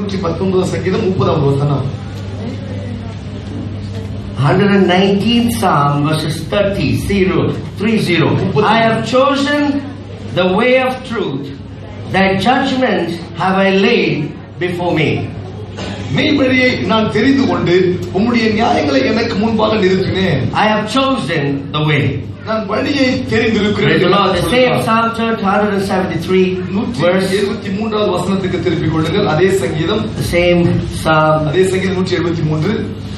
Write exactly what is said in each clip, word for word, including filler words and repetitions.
நூற்றி பத்தொன்பதாம் சங்கீதம் முப்பதாம் வசனம். one nineteenth Psalm verses thirty, zero, three zero. I have chosen the way of truth, thy judgment have I laid before me. மெய்வழியை நான் தெரிந்து கொண்டு உம்முடைய நியாயங்களை எனக்கு முன்பாக நிறுத்தினேன். I have chosen the way. நான் வழியை தெரிந்திருக்கிறேன். The same Psalm one seventy-three verse எழுபத்திமூன்றாவது வசனத்துக்கு திருப்பிக் கொள்ளுங்கள். அதே சங்கீதம், the same Psalm, அதே சங்கீதம் நூற்றி எழுபத்தி மூன்று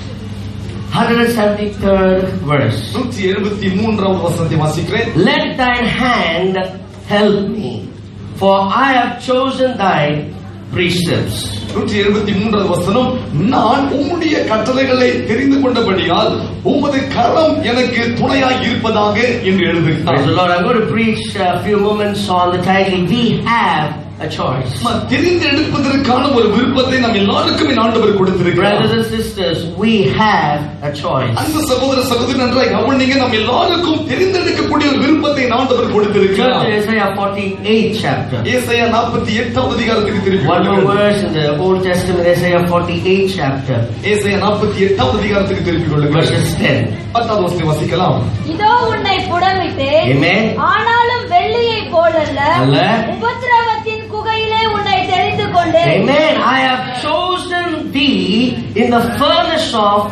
one seventy-third verse. நூற்றி எழுபத்தி மூன்றாவது வசனத்தை வாசிக்கிறேன். Let thine hand help me, for I have chosen thy precepts. நூற்றி எழுபத்தி மூன்றாவது வசனம், நான் உம்முடைய கட்டளைகளை தெரிந்து கொண்டபடியால் உமது கரம் எனக்கு துணையாய் இருப்பதாக என்று எழுதுகிறார். Praise the Lord. I'm going to preach a few moments on the title, We Have a Choice. தெரிந்து எடுப்பதற்கான ஒரு விருப்பத்தை நாம் எல்லாருக்கும் ஆண்டவர் கொடுத்திருக்கிறார். Brothers and sisters, we have a choice. அந்த சகோதர சகோதரி நன்றாய் கவனிங்க, நாம் எல்லாருக்கும் தெரிந்தெடுக்கக்கூடிய ஒரு விருப்பத்தை ஆண்டவர் கொடுத்திருக்கிறார். Isaiah forty-eight chapter. ஏசாயா நாற்பத்தி எட்டாவது அதிகாரத்துக்கு திருப்பி One more verse in the Old Testament, Isaiah forty-eight chapter. ஏசாயா நாற்பத்தி எட்டாவது அதிகாரத்துக்கு திருப்பி கொள்ளுங்கள். Verses ten. பத்தாவது வசனத்தை வாசிக்கலாம். இதோ உன்னை புடமிட்டேன். Amen. ஆனாலும் வெள்ளியை போலல்ல, உபத்திரவத்தின் குகையிலே உன்னை தெரிந்து கொண்டேன். Amen. I have chosen thee in the furnace of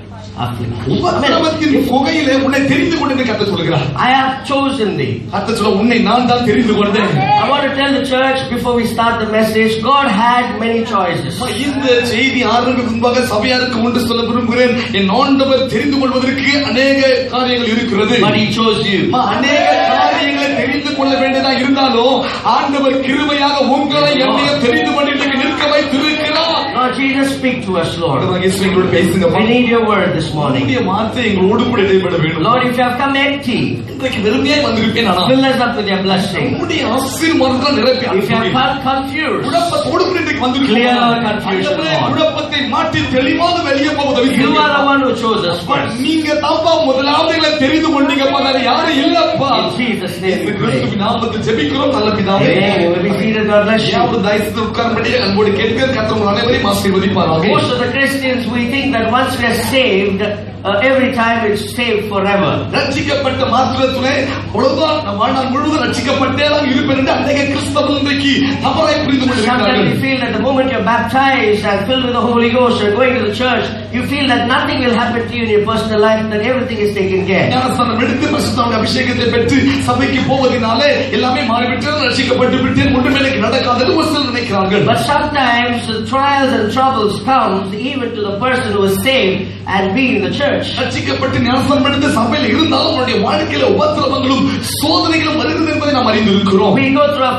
உபத்திரவத்தின் குகையிலே உன்னை தெரிந்து கொண்டேன் கர்த்தர் சொல்கிறார். I have chosen thee. கர்த்தர் சொல்ல, உன்னை நான் தான் தெரிந்து கொண்டேன். I want to tell the church before we start the message, God had many choices. இந்த செய்தி ஆரம்பிக்கும் முன்பாக சபையாருக்கு ஒன்று சொல்ல விரும்புகிறேன். என் ஆண்டவர் தெரிந்து கொள்வதற்கு அநேக காரியங்கள் இருக்கிறது. But he chose you. அநேக காரியங்களை தெரிந்து கொள்ள வேண்டியதா இருந்தாலும் ஆண்டவர் கிருபையாக உங்களை என்னையும் தெரிந்து கொண்டு நிற்க வைத்திருக்கிறார். Lord Jesus, speak to us, Lord. பேசுங்க. We need your word this morning. வார்த்தை எங்களோடு கூட இடைபட வேண்டும். Lord, if you have come empty, இன்றைக்கு வெறுமையாய் வந்திருப்பேன். ஆனால் fill us up with your blessing. உம்முடைய ஆசீர்வாதத்தால் நிரப்பி. If you have felt confused, குழப்பத்தோடு இன்றைக்கு வந்திருக்கிறோம். clear our confusion, Lord. குழப்பத்தை மாற்றி தெளிவாக வெளியே போக உதவி You are the one who chose us first. நீங்க தாப்பா முதலாவது எங்களை தெரிந்து கொண்டீங்கப்பா, வேற யாரும் இல்லப்பா. In Jesus' name we pray. கிறிஸ்துவின் நாமத்தில் ஜெபிக்கிறோம் நல்ல பிதாவே. Amen. You will be seated. God bless you. யாவது தயவுசெய்து உட்காரும்படி அன்போடு கேட்கிற கர்த்தர் உங்கள் அனைவரையும் ஆசீர்வதிப்பாராக. Most of the Christians, we think that once we are saved, uh, every time it's saved forever. ரட்சிக்கப்பட்ட மாத்திரத்திலே அவ்வளவுதான் நம் வாழ்நாள் முழுவதும் ரட்சிக்கப்பட்டே தான் இருப்பேன் என்று அநேக கிறிஸ்தவர்கள் இன்றைக்கு தவறாய் புரிந்து கொண்டிருக்கிறார்கள். Sometimes you feel that the moment you're baptized and filled with the Holy Ghost, you're going to the church, you feel that nothing will happen to you in your personal life, that everything is taken care. ஞானஸ்நானம் எடுத்து பரிசுத்தாவின் அபிஷேகத்தை பெற்று சபைக்கு போவதனாலே எல்லாமே மாறிவிட்டது, ரட்சிக்கப்பட்டு விட்டேன், ஒன்றுமே எனக்கு நடக்காது ஒரு சிலர் நினைக்கிறார்கள். But sometimes the trials and troubles comes even to the person who is saved and be in the church. ரட்சிக்கப்பட்டு ஞானஸ்நானம் எடுத்து சபையில் இருந்தாலும் அவருடைய வாழ்க்கையில உபத்திரவங்களும் சோதனைகளும் வருகிறது என்பதை நாம் அறிந்திருக்கிறோம். We go through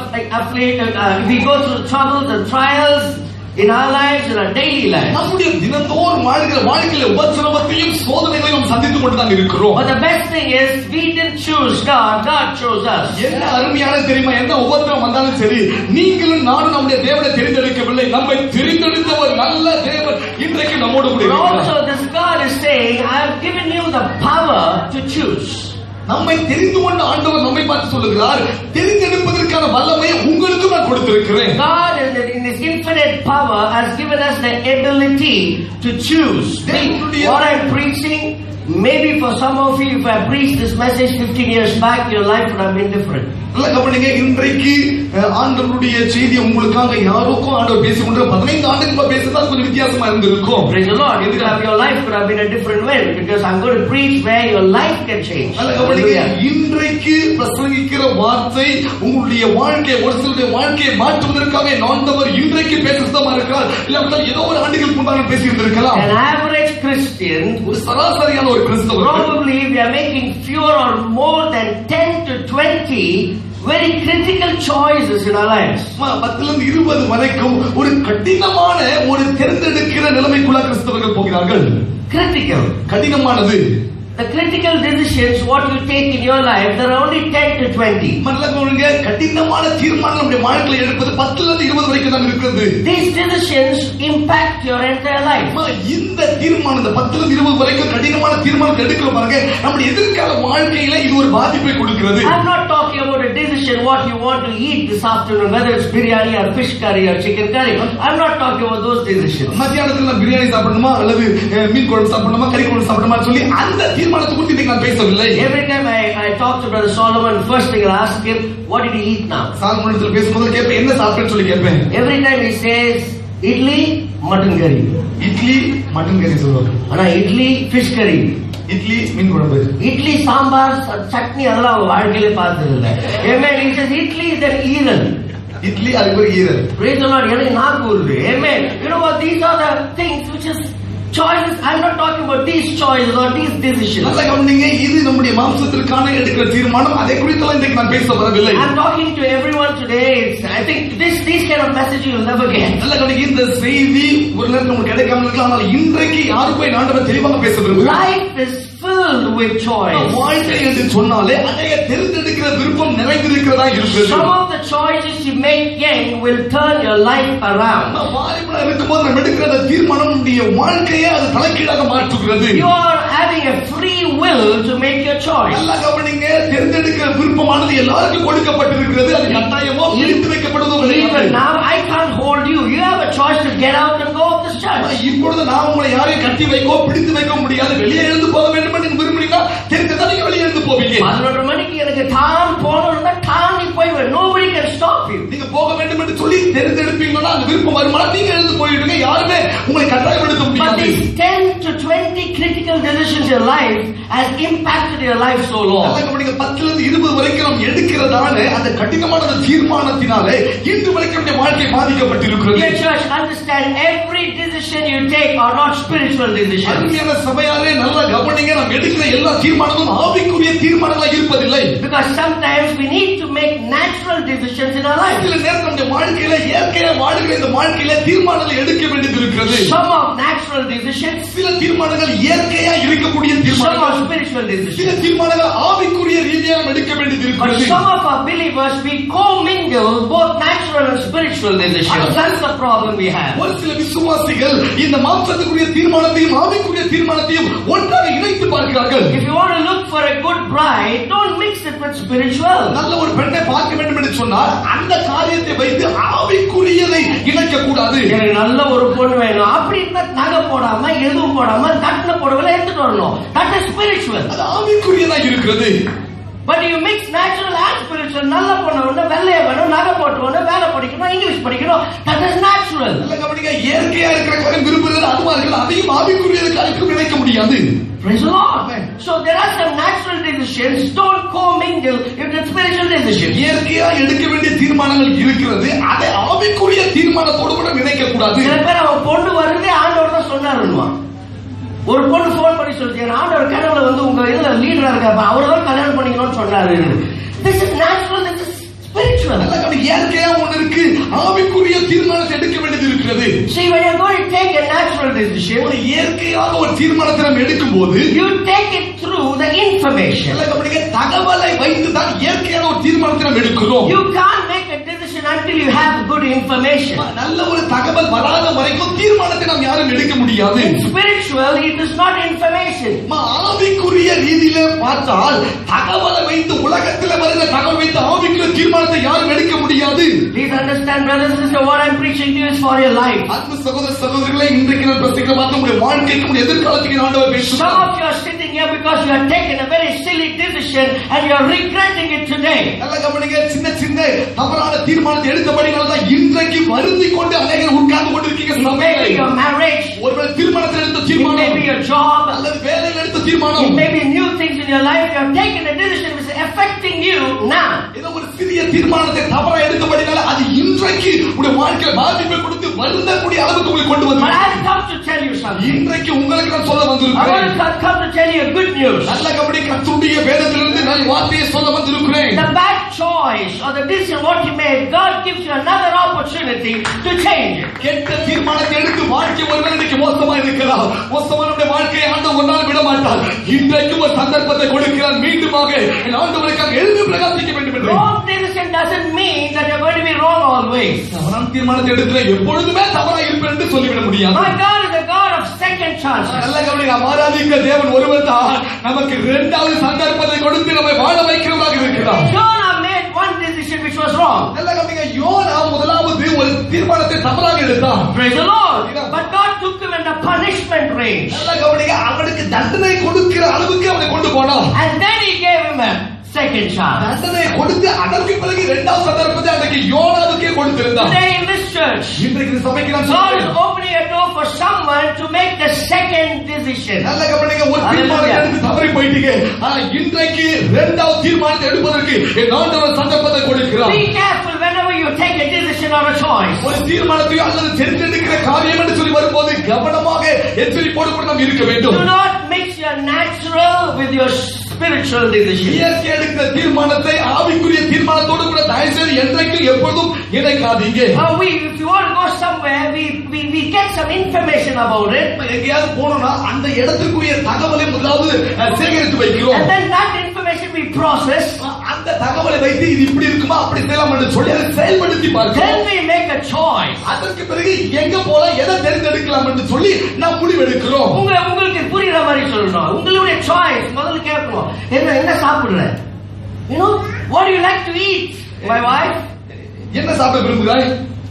uh, we go through troubles and trials in our lives, in our daily lives. நம்முடைய தினந்தோறும் வாழ்கிற வாழ்க்கையில உபத்திரவத்தையும் சோதனைகளையும் சந்தித்துக் கொண்டு தான் இருக்கிறோம். But the best thing is we didn't choose God, God chose us. என்ன அருமையான தெரியுமா, என்ன உபத்திரவம் வந்தாலும் சரி, நீங்களும் நானும் நம்முடைய தேவனை தெரிந்தெடுக்கவில்லை, நம்மை தெரிந்தெடுத்த ஒரு நல்ல தேவன் இன்றைக்கு நம்மோடு கூட இருக்கிறார். Also this God is saying, I have given you the power to choose. நம்மை தெரிந்து கொண்ட ஆண்டவர் நம்மை பார்த்து சொல்லுகிறார், தெரிந்தெடுப்பதற்கான வல்லமை உங்களுக்கு நான் கொடுத்திருக்கிறேன். God in His infinite power has given us the ability to choose. What I'm preaching, maybe for some of you, if I preached this message fifteen years back, your life would have been different. நல்ல கவனிங்க, இன்றைக்கு ஆண்டவருடைய செய்தி உங்களுக்காக யாருக்கும் ஆண்டவர் பேசிக்கொண்டு பதினைந்து ஆண்டுக்கு பேசுறதா கொஞ்சம் வித்தியாசமா இருந்திருக்கும். Praise the Lord. Your life could have been a different way, because I'm going to preach where your life can change. நல்ல கவனிங்க, இன்றைக்கு பிரசங்கிக்கிற வார்த்தை உங்களுடைய வாழ்க்கையை, ஒரு சிலருடைய வாழ்க்கையை மாற்றுவதற்காக ஆண்டவர் இன்றைக்கு பேசுறதா இருக்கிறார். இல்ல ஏதோ ஒரு ஆண்டுகளுக்கு முன்பாக பேசி இருந்திருக்கலாம். An average Christian, ஒரு சராசரியான ஒரு கிறிஸ்தவர், probably we are making fewer or more than ten to twenty very critical choices in our lives. பத்துல இருந்து இருபது வரைக்கும் ஒரு கடினமான ஒரு தேர்ந்தெடுக்கிற நிலைமைக்குள்ள கிறிஸ்தவர்கள் போகிறார்கள். Critical, கடினமானது. The critical decisions what you take in your life, there are only ten to twenty. மனலகோங்க கடினமான தீர்மானம் நம்முடைய வாழ்க்கையில எடுப்பது பத்துல இருந்து இருபது வரைக்கும் தான் இருக்குது. These decisions decisions impact your entire life. இந்த தீர்மானம் இந்த பத்துல இருந்து இருபது வரைக்கும் கடினமான தீர்மானத்தை எடுக்கிற பாருங்க நம்முடைய எதிர்கால வாழ்க்கையில இது ஒரு பாதிப்பை கொடுக்கிறது. I'm not talking about a decision what you want to eat this afternoon, whether it's biryani or fish curry or chicken curry. I'm not talking about those decisions. மத்தியானத்துல biryani சாப்பிடணுமா அல்லது மீன் குழம்பு சாப்பிடணுமா கறி குழம்பு சாப்பிடணுமா சொல்லி அந்த தீர்மானத்தை குறித்து இன்னைக்கு நான் பேசவில்லை. Every time I I talk to Brother Solomon, first thing I ask him, what did he eat now? சாலமோனிடத்துல பேசும்போது கேட்பேன் என்ன சாப்பிட்டேன்னு சொல்லி கேட்பேன். Every time he says idli mutton curry. Idli mutton கறி சொல்லுவாங்க. ஆனா இட்லி fish curry. இட்லி மீன் குழம்பு. இட்லி சாம்பார் சட்னி அதெல்லாம் அவங்க வாழ்க்கையிலே பார்த்தது இல்லை. Amen. He says idli is an ஈரல். இட்லி அதுக்கு ஒரு ஈரல். Praise the Lord. எனக்கு நாக்கு வருது. Amen. You know what? These are the things which is choices. I'm not talking about these choices or these decisions. நல்ல கவனிங்க, இது நம்முடைய மாம்சத்திற்கான எடுக்கிற தீர்மானம். அதை குறித்து இன்றைக்கு நான் பேச வரவில்லை. I'm talking to everyone today. It's, I think this these kind of message you will never get. நல்ல கவனிங்க, இந்த செய்தி ஒரு நேரம் நமக்கு கிடைக்காம இருக்கலாம். ஆனால் இன்றைக்கு யாருக்கும் ஆண்டவர் தெளிவாக பேச விரும்புகிறார். Life is filled with choice. வாழ்க்கை என்று சொன்னாலே அதை தேர்ந்தெடுக்கிற விருப்பம் நிறைந்திருக்கிறதா இருக்கிறது. Some of the choices you make young will turn your life around. வாலிபனா இருக்கும்போது நம்ம எடுக்கிற அந்த தீர்மானம் நம்முடைய வாழ்க்கையை அது தலைகீழாக மாற்றுகிறது. You are having a free will to make your choice. நல்ல கவனிங்க, தேர்ந்தெடுக்கிற விருப்பமானது எல்லாருக்கும் கொடுக்கப்பட்டிருக்கிறது. அது கட்டாயமோ பிடித்து வைக்கப்படுவதோ கிடையாது. Even now I can't hold you. You have a choice to get out and go of this church. இப்பொழுது நான் உங்களை யாரையும் கட்டி வைக்கோ பிடித்து வைக்க முடியாது. வெளியே எழுந்து போக வேண்டும் என்று விரும்புறீங்களா? தெரிஞ்சதா நீங்க வெளியே எழுந்து போவீங்க. பதினொன்று மணிக்கு எனக்கு தான் போகணும்னா தாண்டி போய்வேன். Nobody can stop you. நீங்க போக வேண்டும் என்று சொல்லி தெரிந்தெடுப்பீங்கன்னா அந்த விருப்பம் வருமானா நீங்க எழுந்து போயிடுங்க. யாருமே உங்களை கட்டாயப்படுத்த But முடியாது. these ten to twenty critical decisions in your life has impacted your life so long. நீங்க பத்துல இருந்து இருபது வரைக்கும் நாம் எடுக்கிறதான அந்த கடினமான தீர்மானத்தினாலே இன்று வரைக்கும் நம்முடைய வாழ்க்கை பாதிக்கப்பட்டிருக்கிறது. Your church understand every decision you take are not spiritual decisions. அருமையான சபையாரே நல்ல கவனிங்க, நாம் எடுக்கிற எல்லா தீர்மானங்களும் ஆவிக்குரிய தீர்மானங்களா இருப்பதில்லை. Because sometimes we need to make natural decisions in our life. சில நேரம் நம்முடைய வாழ்க்கையில இயற்கையா வாழ்கிற இந்த வாழ்க்கையில தீர்மானங்களை எடுக்க வேண்டியது இருக்கிறது. Some are natural decisions. சில தீர்மானங்கள் இயற்கையா இருக்கக்கூடிய Some தீர்மானங்கள். are spiritual decisions. சில தீர்மானங்கள் ஆவிக்குரிய ரீதியாக நாம் எடுக்க வேண்டியது But இருக்கிறது. some of our believers, we co-mingle both natural and spiritual decisions. That's the problem we have. ஒரு சில விசுவாசிகள் இந்த மாம்சத்துக்குரிய தீர்மானத்தையும் ஆவிக்குரிய தீர்மானத்தையும் ஒன்றாக இணைத்து பார்க்கிறார்கள். If you want to look for a good bride, don't mix it with spiritual. நல்ல ஒரு பெண்ணை பார்க்க வேண்டும் என்று சொன்னால் அந்த காரியத்தை வைத்து ஆவிக்குரியதை இணைக்க கூடாது. எனக்கு நல்ல ஒரு பொண்ணு வேணும் அப்படி நகை போடாம எதுவும் போடாம கட்டின புடவை எடுத்துட்டு வரணும். That is spiritual. அது ஆவிக்குரியதா இருக்கிறது. But you mix natural and spiritual. நல்ல பொண்ணு வேணும், வெள்ளைய வேணும், நகை போட்டு வேணும், வேலை படிக்கணும், இங்கிலீஷ் படிக்கணும். That is natural. நல்ல கவனிங்க, இயற்கையா இருக்கிற காரியம் விரும்புகிறது அதுவா இருக்கிறது. அதையும் ஆவிக்குரிய காரியத்துக்கு இணைக்க முடியாது. Praise the Lord. So there are some natural decisions. Don't co-mingle with spiritual decisions. இயற்கையா எடுக்க வேண்டிய தீர்மானங்கள் இருக்கிறது. அதை ஆவிக்குரிய தீர்மானத்தோடு கூட இணைக்க கூடாது. சில பேர் அவன் பொண்ணு வருதே ஆண்டவர் தான் சொன்னாருன்னுவான். ஒரு பொண்ணு போன் பண்ணி சொல்லிச்சு, ஆண்டவர் கனவுல வந்து உங்க இதுல லீடரா இருக்காப்ப அவர் தான் கல்யாணம் பண்ணிக்கணும்னு சொன்னாரு. This is natural. This is spiritual. இயற்கையா ஒன்று இருக்கு, ஆவிக்குரிய தீர்மானத்தை எடுக்க வேண்டியது இருக்கிறது. See, when you're going to take a natural decision, ஒரு இயற்கையாக ஒரு தீர்மானத்தை நாம் எடுக்கும் போது you take it through the information. தகவலை வைத்து தான் இயற்கையான ஒரு தீர்மானத்தை நாம் எடுக்கிறோம். You can't make a decision until you have good information. நல்ல ஒரு தகவல் வராத வரைக்கும் தீர்மானத்தை நாம் யாரும் எடுக்க முடியாது. Spiritual, it is not information. ஆவிக்குரிய ரீதியில பார்த்தால் தகவலை வைத்து உலகத்தில் வருகிற தகவல் வைத்து ஆவிக்குரிய தீர்மானத்தை யாரும் எடுக்க முடியாது. Please understand, brothers and sisters, what I'm preaching to you is for your life. அன்பு சகோதர சகோதரிகளே, இன்றைக்கு நான் பிரசங்கிக்கிற வார்த்தை உங்களுடைய வாழ்க்கைக்கு உங்களுடைய எதிர்காலத்துக்கு ஆண்டவர் பேசுகிறார். Some of you are sitting here because you have taken a very silly decision and you are regretting it today. நல்ல கவனிங்க, சின்ன சின்ன தவறான தீர்மானத்தை எடுத்தபடினால தான் இன்றைக்கு வருந்திக் கொண்டு அநேகர் உட்கார்ந்து கொண்டிருக்கீங்க. Maybe your marriage, ஒருவேளை தீர்மானத்தில் எடுத்த it தீர்மானம், may be your job, அல்லது வேலையில் எடுத்த தீர்மானம், it may be new things in your life. You have taken a decision which is affecting you now. ஏதோ ஒரு சிறிய தீர்மானத்தை தவறா எடுத்தபடினால அது இன்றைக்கு உங்களுடைய வாழ்க்கையில பாதிப்பை கொடுத்து வருந்தக்கூடிய அளவுக்கு உங்களை கொண்டு வந்து. But I've come to tell you something. இன்றைக்கு உங்களுக்கு நான் சொல்ல I வந்திருக்கிறேன். want to come to tell you a good news. நல்ல கபடி கர்த்தருடைய வேதத்திலிருந்து நான் வார்த்தையை சொல்ல வந்திருக்கிறேன். The bad choice or the decision what you made, God gives you another opportunity to change it. கெட்ட தீர்மானத்தை எடுத்து வாழ்க்கை ஒருவேளை இன்னைக்கு மோசமா இருக்கலாம். மோசமான வாழ்க்கையை ஆண்டவர் ஒரு நாள் விட மாட்டார். இன்றைக்கு ஒரு சந்தர்ப்பத்தை கொடுக்கிறார். மீண்டுமாக என் ஆண்டவருக்காக எழுதி பிரகாசிக்க வேண்டும் என்று. Wrong decision doesn't mean that you're going to be wrong always. தவறான தீர்மானத்தை எடுக்கிற எப்பொழுதுமே தவறா இருப்பேன் சொல்லிவிட முடியாது. My God is a God of second chances. நல்ல கவனிங்க, நாம் ஆராதிக்கிற தேவன் ஒருவர் தான் நமக்கு இரண்டாவது சந்தர்ப்பத்தை கொடுத்து நம்மை வாழ வைக்கிறவராக இருக்கிறார். Jonah made one decision which was wrong. நல்ல கவனிங்க, யோனா முதலாவது ஒரு தீர்மானத்தை தவறாக எடுத்தான். Praise the Lord. But God took him in the punishment range. நல்ல கவனிங்க, அவனுக்கு தண்டனை கொடுக்கிற அளவுக்கு அவனை கொண்டு போனான். And then he gave him a second chance. தண்டனை கொடுத்து அதற்கு பிறகு இரண்டாவது சந்தர்ப்பத்தை அன்றைக்கு யோனாவுக்கே கொடுத்திருந்தான். Today in this church, இன்றைக்கு சபைக்கு நான் God is சொல்றேன், opening a door for someone to make the second decision. நல்ல கவனிங்க, ஒரு தீர்மானத்தை எடுத்து தவறி போயிட்டீங்க. ஆனா இன்றைக்கு இரண்டாவது தீர்மானத்தை எடுப்பதற்கு என் ஆண்டவர் சந்தர்ப்பத்தை கொடுக்கிறார். Be careful whenever you take a decision or a choice. ஒரு தீர்மானத்தையோ அல்லது தெரிந்தெடுக்கிற காரியம் என்று சொல்லி வரும்போது கவனமாக எச்சரிப்போடு கூட நாம் இருக்க வேண்டும். Do not mix your natural with your spiritual decision. இயற்கை எடுக்கிற தீர்மானத்தை ஆவிக்குரிய தீர்மானத்தோடு கூட தயவுசெய்து என்றைக்கும் எப்பொழுதும் இணைக்காதீங்க. Uh, we, if you want to go somewhere, we, we, we get some information about it. எங்கேயாவது போனோம்னா அந்த இடத்துக்குரிய தகவலை முதலாவது சேகரித்து வைக்கிறோம். And then that information we process. அந்த தகவலை வைத்து இது இப்படி இருக்குமா அப்படி செய்யலாம் என்று சொல்லி அதை செயல்படுத்தி பார்க்கிறோம். Then we make a choice. அதற்கு பிறகு எங்க போலாம், எதை தேர்ந்தெடுக்கலாம் என்று சொல்லி நாம் முடிவெடுக்கிறோம். உங்க உங்களுக்கு புரியுற மாதிரி சொல்லணும். உங்களுடைய சாய்ஸ் முதல்ல கேட்கணும். என்ன என்ன சாப்பிடுற? You know, what do you like to eat? My wife? என்ன சாப்பிட விரும்புகிறாய்?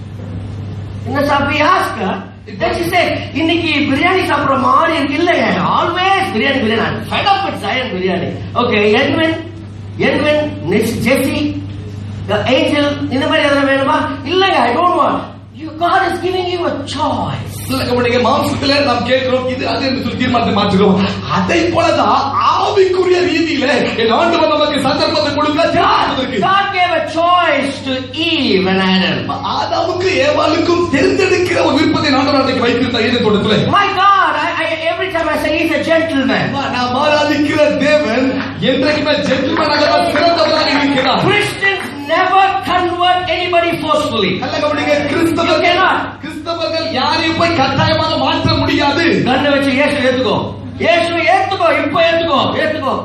என்ன சாப்பிடு ask her. Then she said, இன்னைக்கு பிரியாணி சாப்பிடுற மாதிரி இருக்கு. இல்லைங்க, always biryani biryani. Fed up with Zion biryani. Okay, Edwin, Edwin, Jesse, the angel, இந்த மாதிரி எதனா வேணுமா? இல்லைங்க, I don't want. You, God is giving you a choice. உங்களுடைய மாம்சத்திலே நாம் கேட்கிறோம் இது அது என்று சொல்லி தீர்மானத்தை மாற்றுகிறோம். அதை போலதான் ஆவிக்குரிய ரீதியில என் ஆண்டவர் நமக்கு சந்தர்ப்பத்தை கொடுக்கிறார். God gave a choice to Eve and Adam. ஆதாமுக்கு ஏவாளுக்கும் தேர்ந்தெடுக்கிற ஒரு விருப்பத்தை ஆண்டவர் அன்றைக்கு வைத்திருந்தார் ஏதேன் தோட்டத்திலே. My God, I, I, every time I say he's a gentleman. நாம் ஆராதிக்கிற தேவன் என்றைக்குமே ஜென்டில்மேனாக தான் சிறந்தவராக இருக்கிறார். Christians never convert anybody forcefully. நல்ல கவனிங்க, கிறிஸ்தவர்கள் கிறிஸ்தவர்கள் யாரையும் போய் கட்டாயமாக மாற்ற முடியாது. கண்ணை வச்சு இயேசு ஏத்துக்கோ, இயேசு ஏத்துக்கோ, இப்ப ஏத்துக்கோ, ஏத்துக்கோ.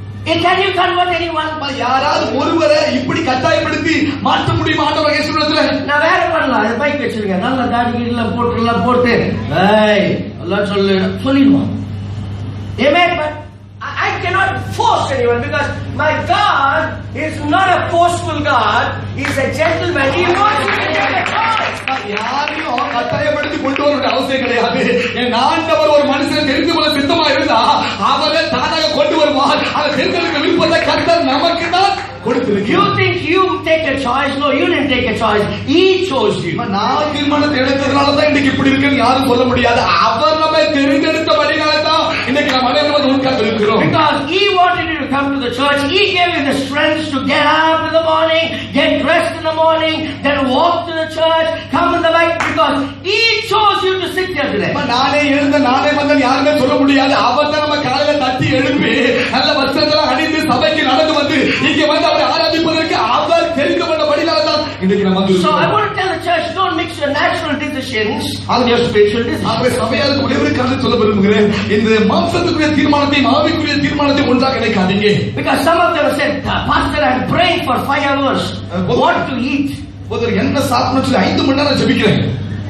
Can you convert anyone? யாராவது ஒருவரை இப்படி கட்டாயப்படுத்தி மாற்ற முடியுமா ஆண்டவர் இயேசுவிடத்துல? நான் வேற பண்ணலாம். அது பைக் வச்சிருக்கேன், நல்ல தாடி எல்லாம் போட்டு எல்லாம் போட்டு ஏய் எல்லாம் சொல்லு சொல்லிடுவோம். Amen. But I cannot force anyone because my God is not a forceful God. He's a gentleman. He wants you to take a choice. யாரையும் கட்டாயப்படுத்தி கொண்டு வர அவசியம் கிடையாது. என் ஆண்டவர் ஒரு மனுஷனை தெரிந்து கொள்ள சித்தமா இருந்தா அவரை தானாக கொண்டு வருவார். அதை தெரிந்தெடுக்க விருப்பத்தை கர்த்தர் நமக்கு தான் கொடுத்திருக்கு. You think you take a choice? No, you didn't take a choice. He chose you. நான் தீர்மானத்தை எடுத்ததுனால தான் இன்னைக்கு இப்படி இருக்குன்னு யாரும் சொல்ல முடியாது. அவர் நம்மை தெரிந்தெடுத்த வழிகால தான் இன்னைக்கு நம்ம அனைவரும் உட்கார்ந்து இருக்கிறோம். Because He wanted you to come to the church. He gave you the strength to get up in the morning, get dressed in the morning, then walk to the church, come in the light because He chose you to sit here today. நானே எழுந்த நானே வந்தேன் யாருமே சொல்ல முடியாது. அவர் தான் நம்ம காலையில தட்டி எழுப்பி நல்ல வஸ்திரத்தெல்லாம் அணிந்து சபைக்கு நடந்து வந்து இங்க வந்து அவரை ஆராதிப்பதற்கு அவர் தெரிந்து கொண்ட வழிகால தான் இன்னைக்கு நம்ம வந்து. So I want to tell the church, don't mix your natural decisions with your spiritual decisions. ஆகவே சபையாருக்கு ஒரே ஒரு காரணம் சொல்ல விரும்புகிறேன். இந்த மாம்சத்துக்குரிய தீர்மானத்தையும் ஆவிக்குரிய தீர்மானத்தையும் ஒன்றாக இணைக்காதீங்க. Because some of them said, Pastor, I'm praying for five hours. What to eat? ஒருத்தர் என்ன சாப்பிடணும்னு சொல்லி ஐந்து மணி நேரம் ஜெபிக்கிறேன்.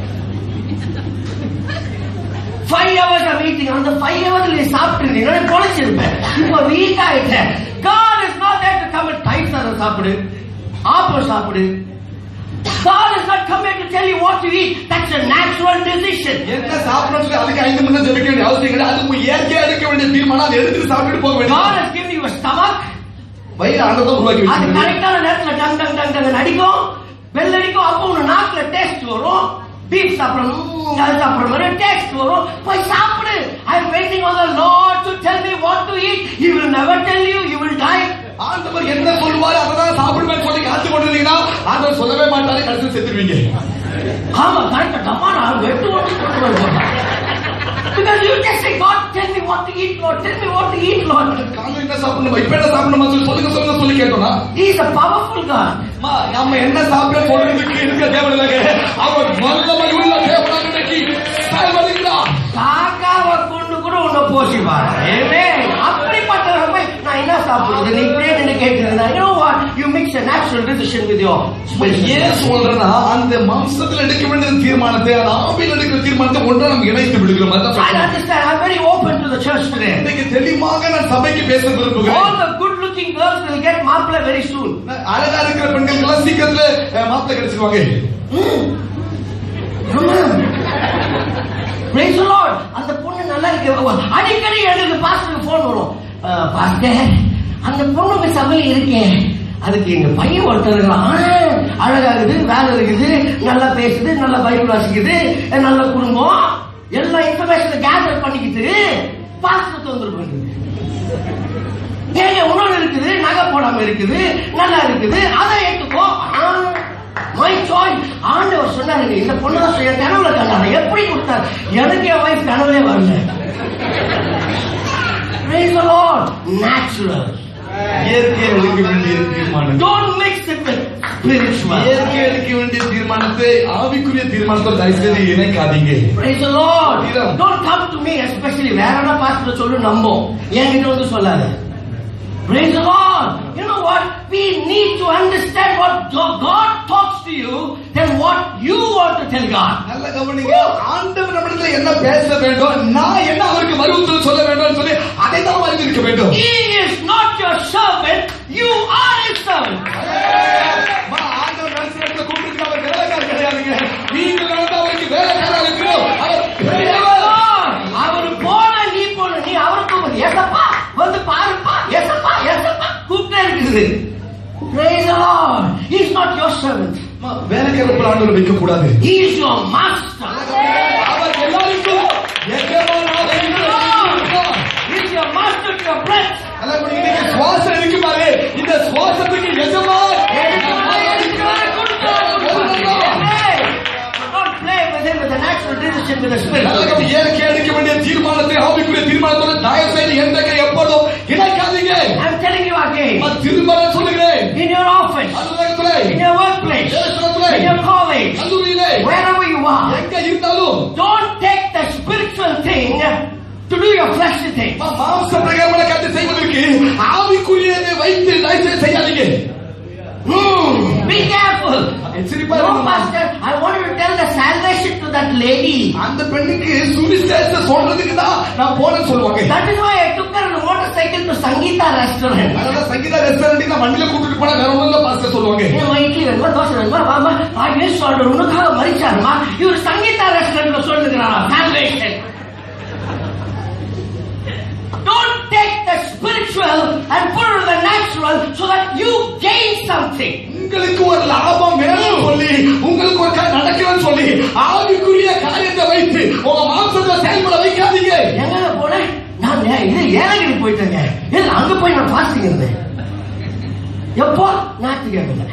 Five hours I'm eating. On the five hours நீ சாப்பிட்டுருந்தீங்க பொழைச்சிருப்பேன். இப்ப வீக் ஆயிட்டேன். God is not there to come and type சாதம் சாப்பிடு, ஆப்பம் சாப்பிடு. God is not coming to tell you what to eat. That's a natural decision. என்ன சாப்பிடணும்னு சொல்லி அதுக்கு ஐந்து மணி நேரம் ஜெபிக்க வேண்டிய அவசியம் கிடையாது. அது இயற்கையா எடுக்க வேண்டிய தீர்மானம். அதை எடுத்து சாப்பிட்டு போக வேண்டிய. God has given you a stomach. வயிறு ஆனந்தம் உருவாக்கி அது வச்சிருக்காரு. கரெக்டான நேரத்துல டங் டங் டங் டங் அடிக்கும், பெல் அடிக்கும். அப்போ உன் நாக்குல டேஸ்ட் வரும். பீஃப் சாப்பிடணும், அது சாப்பிடுற மாதிரி டேஸ்ட் வரும். போய் சாப்பிடு. I am waiting on the Lord to tell me what to eat. He will never tell you. You will die. ஆண்டவர் என்ன சொல்வார் அதான் சாப்பிடுவேன் சொல்லி காத்து கொண்டிருந்தீங்கன்னா ஆண்டவர் சொல்லவே மாட்டாரு, கடைசி செத்துருவீங்க. ஆமா, கரெக்டா டமா நான் வெட்டு ஓட்டி கொண்டு வருவேன். Because you just say, God, tell me what to eat, Lord. Tell me what to eat, Lord. காலையில என்ன சாப்பிடணுமா, இப்ப என்ன சாப்பிடணுமா சொல்லி சொல்லுங்க சொல்லுங்க சொல்லி கேட்டோம்னா He is a powerful God. நம்ம என்ன சாப்பிட சொல்றதுக்கு இருக்க தேவையில்லைங்க. அவர் வல்லமை உள்ள தேவனாக இன்னைக்கு செயல்படுகிறார். காக்காவை கொண்டு கூட உன்னை போசிப்பாரு. அப்படிப்பட்டவங்க போய் நான் என்ன சாப்பிடுறது நீ இப்படியே நின்று கேட்கிறதா? You know what? You mix a natural decision with your ஏன் சொல்றேன்னா அந்த மாம்சத்தில் எடுக்க வேண்டிய தீர்மானத்தை ஆவியில் எடுக்கிற தீர்மானத்தை ஒன்றா நம்ம இணைத்து விடுகிறோம். I understand. I'm very open to the church today. இன்னைக்கு தெளிவாக நான் சபைக்கு பேச விரும்புகிறேன். All the good looking girls will get மாப்பிள்ளை very soon. அழகா இருக்கிற பெண்களுக்கு எல்லாம் சீக்கிரத்துல மாப்பிள்ளை கிடைச்சிருவாங்க. Praise the Lord. அந்த பொண்ணு நல்லா இருக்கு. அடிக்கடி எனக்கு பாஸ்டருக்கு போன் வரும். பாஸ்டர், அந்த பொண்ணுக்கு சபையில இருக்கேன், அதுக்கு எங்க பையன் ஒருத்தர் இருக்கலாம், அழகா இருக்குது, வேலை இருக்குது, நல்லா பேசுது, நல்லா பைபிள் வாசிக்குது, நல்ல குடும்பம், எல்லா இன்ஃபர்மேஷன் கேதர் பண்ணிக்கிட்டு பாஸ்டர் வந்துருக்கு. ஏங்க உணவு இருக்குது, நகை போடாம இருக்குது, நல்லா இருக்குது, அதை எடுத்துக்கோ. My choice. ஆண்டவர் சொன்னாரு, இந்த பொண்ணு தான் என் கனவுல கண்டாரு. எப்படி கொடுத்தாரு? எனக்கு என் வைஃப் கனவே வரல. Praise the Lord. Natural. இயற்கை எடுக்க வேண்டிய தீர்மானம். Don't mix it with spiritual. இயற்கை எடுக்க வேண்டிய தீர்மானத்தை ஆவிக்குரிய தீர்மானத்தோட தயவுசெய்து இணைக்காதீங்க. Praise the Lord. Don't come to me especially வேற என்ன பாஸ்டர் சொல்லு நம்போ, என்கிட்ட வந்து சொல்லாத. Praise the Lord. You know what? We need to understand what God talks to you than what you want to tell God. நல்ல கவனிங்க. ஆண்டவர் நம்மிடத்தில் என்ன பேச வேண்டும், நான் என்ன அவருக்கு மறுபடியும் சொல்ல வேண்டும் சொல்லி அதை தான் அறிந்திருக்க வேண்டும். He is not your servant, you are his servant. மா ஆண்டவர் மனுஷனுக்கு கூப்பிட்டு அவர் வேலைக்காரர் கிடையாதுங்க. நீங்கள் வந்து அவருக்கு வேலைக்காரர் இருக்கிறோம். அவர் போன நீ போன நீ அவருக்கு ஏசப்பா வந்து பாருப்பா, ஏசப்பா ஏசப்பா கூப்பிட்டே இருக்குது. Praise the Lord. He is not your servant. வேலைக்காரர் ஆண்டவர் வைக்க கூடாது. He is your master. அவர் எல்லாருக்கும் எஜமானாக இருக்கிறார். He is your master to your breath. அல்ல நீங்க சுவாசம் இருக்கு பாரு, இந்த சுவாசத்துக்கு எஜமான் இயற்கை எடுக்க வேண்டிய தீர்மானத்தை ஆவிக்குரிய தீர்மானத்தோட தயவு செய்து எந்த கை எப்பொழுதும் இணைக்காதீங்க. I'm telling you again. திரும்ப சொல்லுகிறேன். In your office, அலுவலகத்திலே, in your workplace, in your college, கல்லூரியிலே, wherever you are, எங்க இருந்தாலும் don't take the spiritual thing to do your fleshly thing. மாம்ச பிரகாரமான காரியத்தை செய்வதற்கு ஆவிக்குரியதை வைத்து தயவு செய்யாதீங்க. Be careful. No, pastor, I wanted to tell the salvation to that lady. அந்த பெண்ணுக்கு சுவிசேஷத்தை சொல்றதுக்கு தான் நான் போறேன்னு சொல்லுவாங்க. That is why I took her on a motorcycle to Sangeeta restaurant. அதனால சங்கீதா ரெஸ்டாரன்ட்க்கு நான் வண்டியில கூட்டிட்டு போனா வேற ஒண்ணும் இல்ல பாஸ்டர் சொல்லுவாங்க. ஏன் இட்லி வேணுமா, தோசை வேணுமா, வாமா நான் ஏன் சொல்றேன், உனக்காக மரிச்சாருமா, இவர் சங்கீதா ரெஸ்டாரண்ட்ல சொல்லுகிறாரா salvation. Don't take the spiritual and put it in the natural so that you gain something. உங்களுக்கு ஒரு லாபம் வேணும் சொல்லி, உங்களுக்கு ஒரு நடக்கணும்னு சொல்லி ஆவிக்குரிய காரியத்தை வைத்து உங்க மாம்சத்தை செயல்பட வைக்காதீங்க. எங்க போனேன் நான், இது ஏலகிரி போயிட்டேங்க. இல்ல அங்க போய் நான் பாஸ்டிங் இருந்தேன். எப்போ? ஞாயிற்றுக்கிழமை.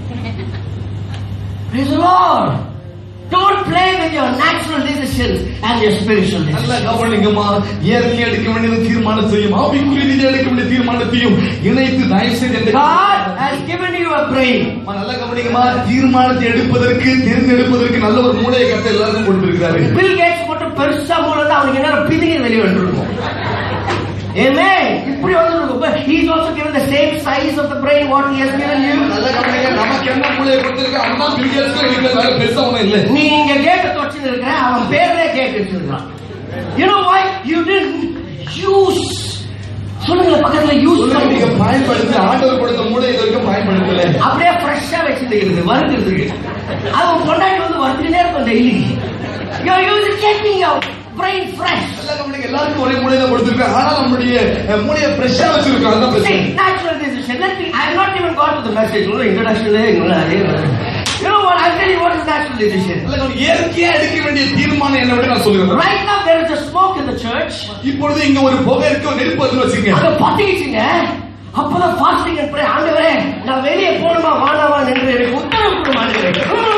Praise the Lord. Don't play with your natural decisions and your spiritual decisions. நல்ல கவனிங்கம்மா. இயற்கை எடுக்க வேண்டிய தீர்மானத்தையும் ஆவிக்குரிய ரீதியாக எடுக்க வேண்டிய தீர்மானத்தையும் இணைத்து தயவு செய்து God has given you a brain. நல்ல கவனிங்கம்மா. தீர்மானத்தை எடுப்பதற்கு, தேர்ந்தெடுப்பதற்கு நல்ல ஒரு மூளையை கத்த எல்லாருக்கும் கொடுத்திருக்கிறாரு. Bill Gates மட்டும் பெருசா மூளை தான், அவனுக்கு என்ன பிதிங்கி வெளியே வந்துருக்கும். Amen. இப்படி வந்து he is also given the same size of the brain what he has given you. நல்ல கவனிங்க. நமக்கு என்ன மூளையை கொடுத்திருக்காரு, அண்ணா பில் கேட்ஸ்க்கு இருக்கிற வேற பெருசா ஒண்ணும் இல்ல. நீ இங்க கேட்ட தொச்சிட்டு இருக்க, அவன் பேர்ல கேட் வச்சிருக்கான். You know why you didn't use? சொல்லுங்க பக்கத்துல யூஸ் நீங்க பயன்படுத்தி ஆண்டவர் கொடுத்த மூளை இது வரைக்கும் பயன்படுத்தல. அப்படியே ஃப்ரெஷ்ஷா வச்சிருக்கிறது, வறுக்கிறதுக்கு. அவன் கொண்டாடி வந்து வறுத்துட்டே இருக்கும் daily. You are using keeping your brain fresh. எல்லாருக்கும் ஒரே மூளையை தான் கொடுத்திருக்கேன், ஆனா நம்முடைய மூளையை ஃப்ரெஷ்ஷா வச்சிருக்கோம். அதான் பிரச்சனை. Natural decision. Let me, I have not even got to the message. No introduction. You know what? I'll tell you what is natural decision. இயற்கையா எடுக்க வேண்டிய தீர்மானம் என்ன விட நான் சொல்லுறேன். Right now there is a smoke in the church. இப்பொழுது இங்க ஒரு புகை இருக்கு, ஒரு நெருப்பு வந்து வச்சுங்க. அத பத்திக்கிச்சுங்க. அப்பதான் ஃபாஸ்டிங் அண்ட் ப்ரே. ஆண்டவரே நான் வெளியே போணுமா வானாவா என்று எனக்கு உத்தரவு கொடுங்க ஆண்டவரே.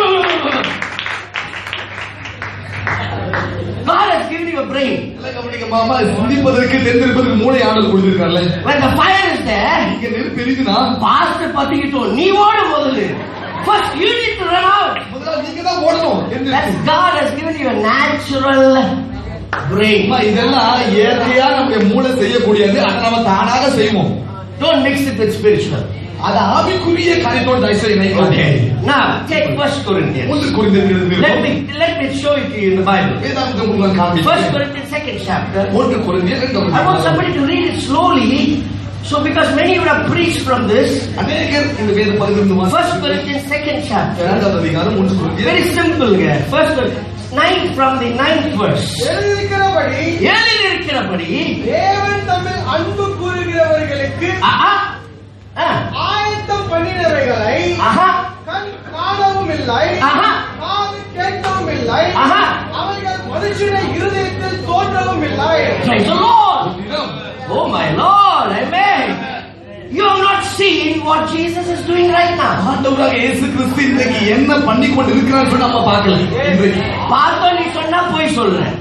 God has given you a brain. மாமா சிந்திப்பதற்கு, தெரிந்திருப்பதற்கு மூளை ஆண்டவர் கொடுத்திருக்கார்ல. When the fire is there, இங்க நெருப்பு எரியுதுனா பாஸ்டர் பத்திக்கிட்டோம், நீ ஓடு முதல்ல. First you need to run out. முதல்ல நீங்க தான் ஓடணும். That God has given you a natural brain. இதெல்லாம் இயற்கையா நம்ம மூளை செய்யக்கூடியது, அதை நம்ம தானாக செய்வோம். Don't mix it with spiritual. அது ஆவிக்குரிய காரியத்தோட தயவுசெய்து இணைக்காதீங்க. Okay. Now take First Corinthians. ஒன்று கொரிந்தியர் Let me let me show it to you in the Bible. வேதாகமத்தை உங்களுக்கு காண்பிக்கிறேன். First Corinthians second chapter. ஒன்று கொரிந்தியர் இரண்டாம் I want somebody to read it slowly. So because many would have preached from this. அநேகர் இந்த வேத பகுதியிலிருந்து வாசித்து First Corinthians second chapter. இரண்டாம் அதிகாரம் ஒன்று கொரிந்தியர். Very simple guy. First nine from the ninth verse. எழுதியிருக்கிறபடி எழுதியிருக்கிறபடி தேவன் தம்மில் அன்பு கூறுகிறவர்களுக்கு ஆஹா ஆ ஆயத்தம் பண்ணினவைகளை ஆஹா கண் காணவும் இல்லை, ஆஹா காது கேட்கவும் இல்லை, ஆஹா அவைகள் மனுஷனுடைய இருதயத்தில் தோன்றவும் இல்லை. Praise the Lord. Oh my Lord, amen. You have not seen what Jesus is doing right now. ஆண்டவராக இயேசு கிறிஸ்து இன்றைக்கு என்ன பண்ணி கொண்டு இருக்கிறார் சொல்லி நம்ம பார்க்கல. இன்றைக்கு பார்த்தோம் நீ சொன்னா போய் சொல்றேன்.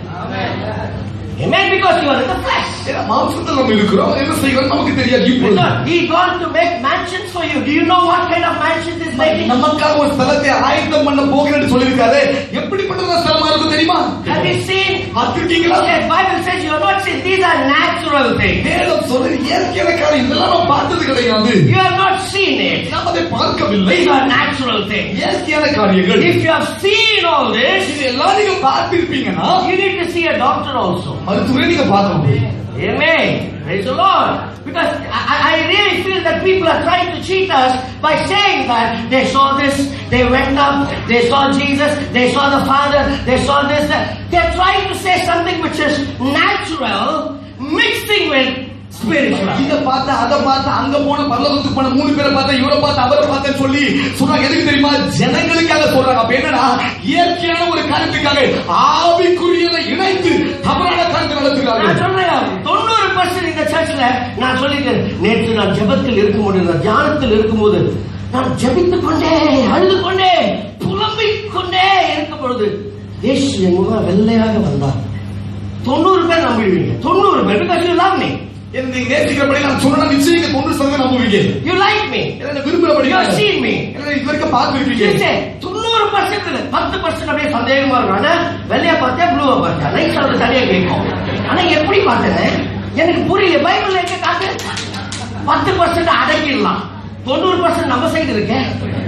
Amen, because you are in the flesh. மாம்சத்தில் நம்ம இருக்கிறோம், என்ன செய்கிறோம் நமக்கு தெரியாது. இப்பொழுது He gone to make mansions for you. Do you know what kind of mansions is making? நமக்காக ஒரு ஸ்தலத்தை ஆயத்தம் பண்ண போகிறேன்னு சொல்லியிருக்காரு. எப்படிப்பட்ட ஒரு ஸ்தலமா இருக்கும் தெரியுமா? Have you seen? பார்த்திருக்கீங்களா? Yes, Bible says you have not seen. These are natural things. வேதம் சொல்றது இயற்கையான காரியம். இதெல்லாம் நம்ம பார்த்தது கிடையாது. You have not seen it. நாம் அதை பார்க்கவில்லை. These are natural things. இயற்கையான காரியங்கள். If you have seen all this, இது எல்லாம் நீங்க பார்த்திருப்பீங்கன்னா you need to see a doctor also. மருத்துவரை நீங்க பார்க்கணும். Amen. Praise the Lord. Because I, I really feel that people are trying to cheat us by saying that they saw this, they went up, they saw Jesus, they saw the Father, they saw this. That. They're trying to say something which is natural, mixing with spiritual. இத பார்த்தா அத பார்த்தா அங்க போன பரலோகத்துக்கு போன மூணு பேரை பார்த்தா இவரை பார்த்தா அவரை பார்த்தேன்னு சொல்லி சொன்னாங்க. எதுக்கு தெரியுமா? ஜனங்களுக்காக சொல்றாங்க. அப்ப என்னன்னா இயற்கையான ஒரு காரியத்துக்காக ஆவிக்குரியதை இணைத்து தவறான காரியத்தை நடத்துகிறாங்க. நான் சொல்றேன் தொண்ணூறு பர்சன்ட் இந்த சர்ச்ல நான் சொல்லிட்டேன். நேற்று நான் ஜெபத்தில் இருக்கும்போது நான் தியானத்தில் இருக்கும்போது நான் ஜெபித்துக் கொண்டே அழுது கொண்டே புலம்பிக் கொண்டே இருக்கும் பொழுது இயேசு என் முகம் வெள்ளையாக வந்தார். தொண்ணூறு பேர் நம்பிடுவீங்க. தொண்ணூறு பேர் because you love me. என்ன நேசிக்கிறபடி நான் சொன்னா நிச்சயம் தொண்ணூறு சதவீதம் நம்புவீங்க. You like me. என்ன விரும்புறபடி You have seen me. என்ன இது வரைக்கும் பார்த்திருக்கீங்க. தொண்ணூறு பர்சன்ட் பத்து பர்சன்ட் அப்படியே சந்தேகமா இருக்கும். ஆனா வெள்ளையா பார்த்தா ப்ளூவா பார்த்தா லைட் சொல்றது சரியா கேட்கும். ஆனா எப்படி பார்த்தேன் எனக்கு புரியல. பைபிள்ல இருக்க காட்டு பத்து பர்சன்ட் அடக்கிடலாம். தொண்ணூறு பர்சன்ட் நம்ம சைடு இருக்கேன்.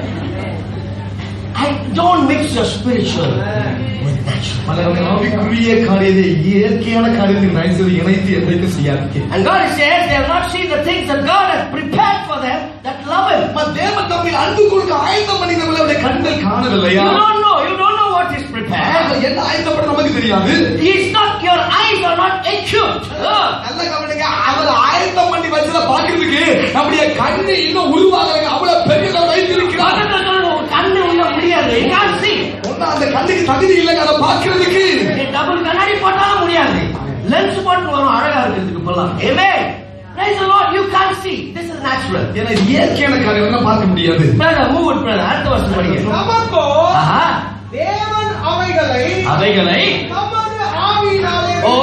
I don't mix your spiritual with natural. ஆவிக்குரிய காரியத்தை இயற்கையான காரியத்தை நைசரி இணைத்து எதைக்கு செய்யாதீங்க. And God says they have not seen the things that God has prepared for them that love Him. தேவன் தம்மில் அன்பு கொடுக்க ஆயத்தம் பண்ணினவர்களுடைய கண்கள் காணவில்லையா? You don't know. You don't know what is prepared. என்ன ஆயத்தப்பட நமக்கு தெரியாது. He's not. Your eyes are not equipped. நல்ல கவனிங்க. அவர் ஆயத்தம் பண்ணி வச்சத பாக்குறதுக்கு நம்முடைய கண்ணு இன்னும் உருவாகல. அவ்வளவு பெரியதா வைத்திருக்கிறார். கண்ணு உள்ள முடியாது. You can't see. ஒண்ணு அந்த கண்ணுக்கு தகுதி இல்லைங்க அதை பாக்குறதுக்கு. டபுள் கண்ணாடி போட்டாலும் முடியாது. லென்ஸ் போட்டு வரும் அழகா இருக்கிறதுக்கு போலாம். Amen. Praise the Lord. You can't see. This is natural. ஏன்னா இயற்கையான காரியம் பார்க்க முடியாது. Brother, move it, brother. அடுத்த வருஷம் படிங்க. நமக்கோ ஆஹா. தேவன் அவைகளை அவைகளை நமது ஆவியினாலே ஓ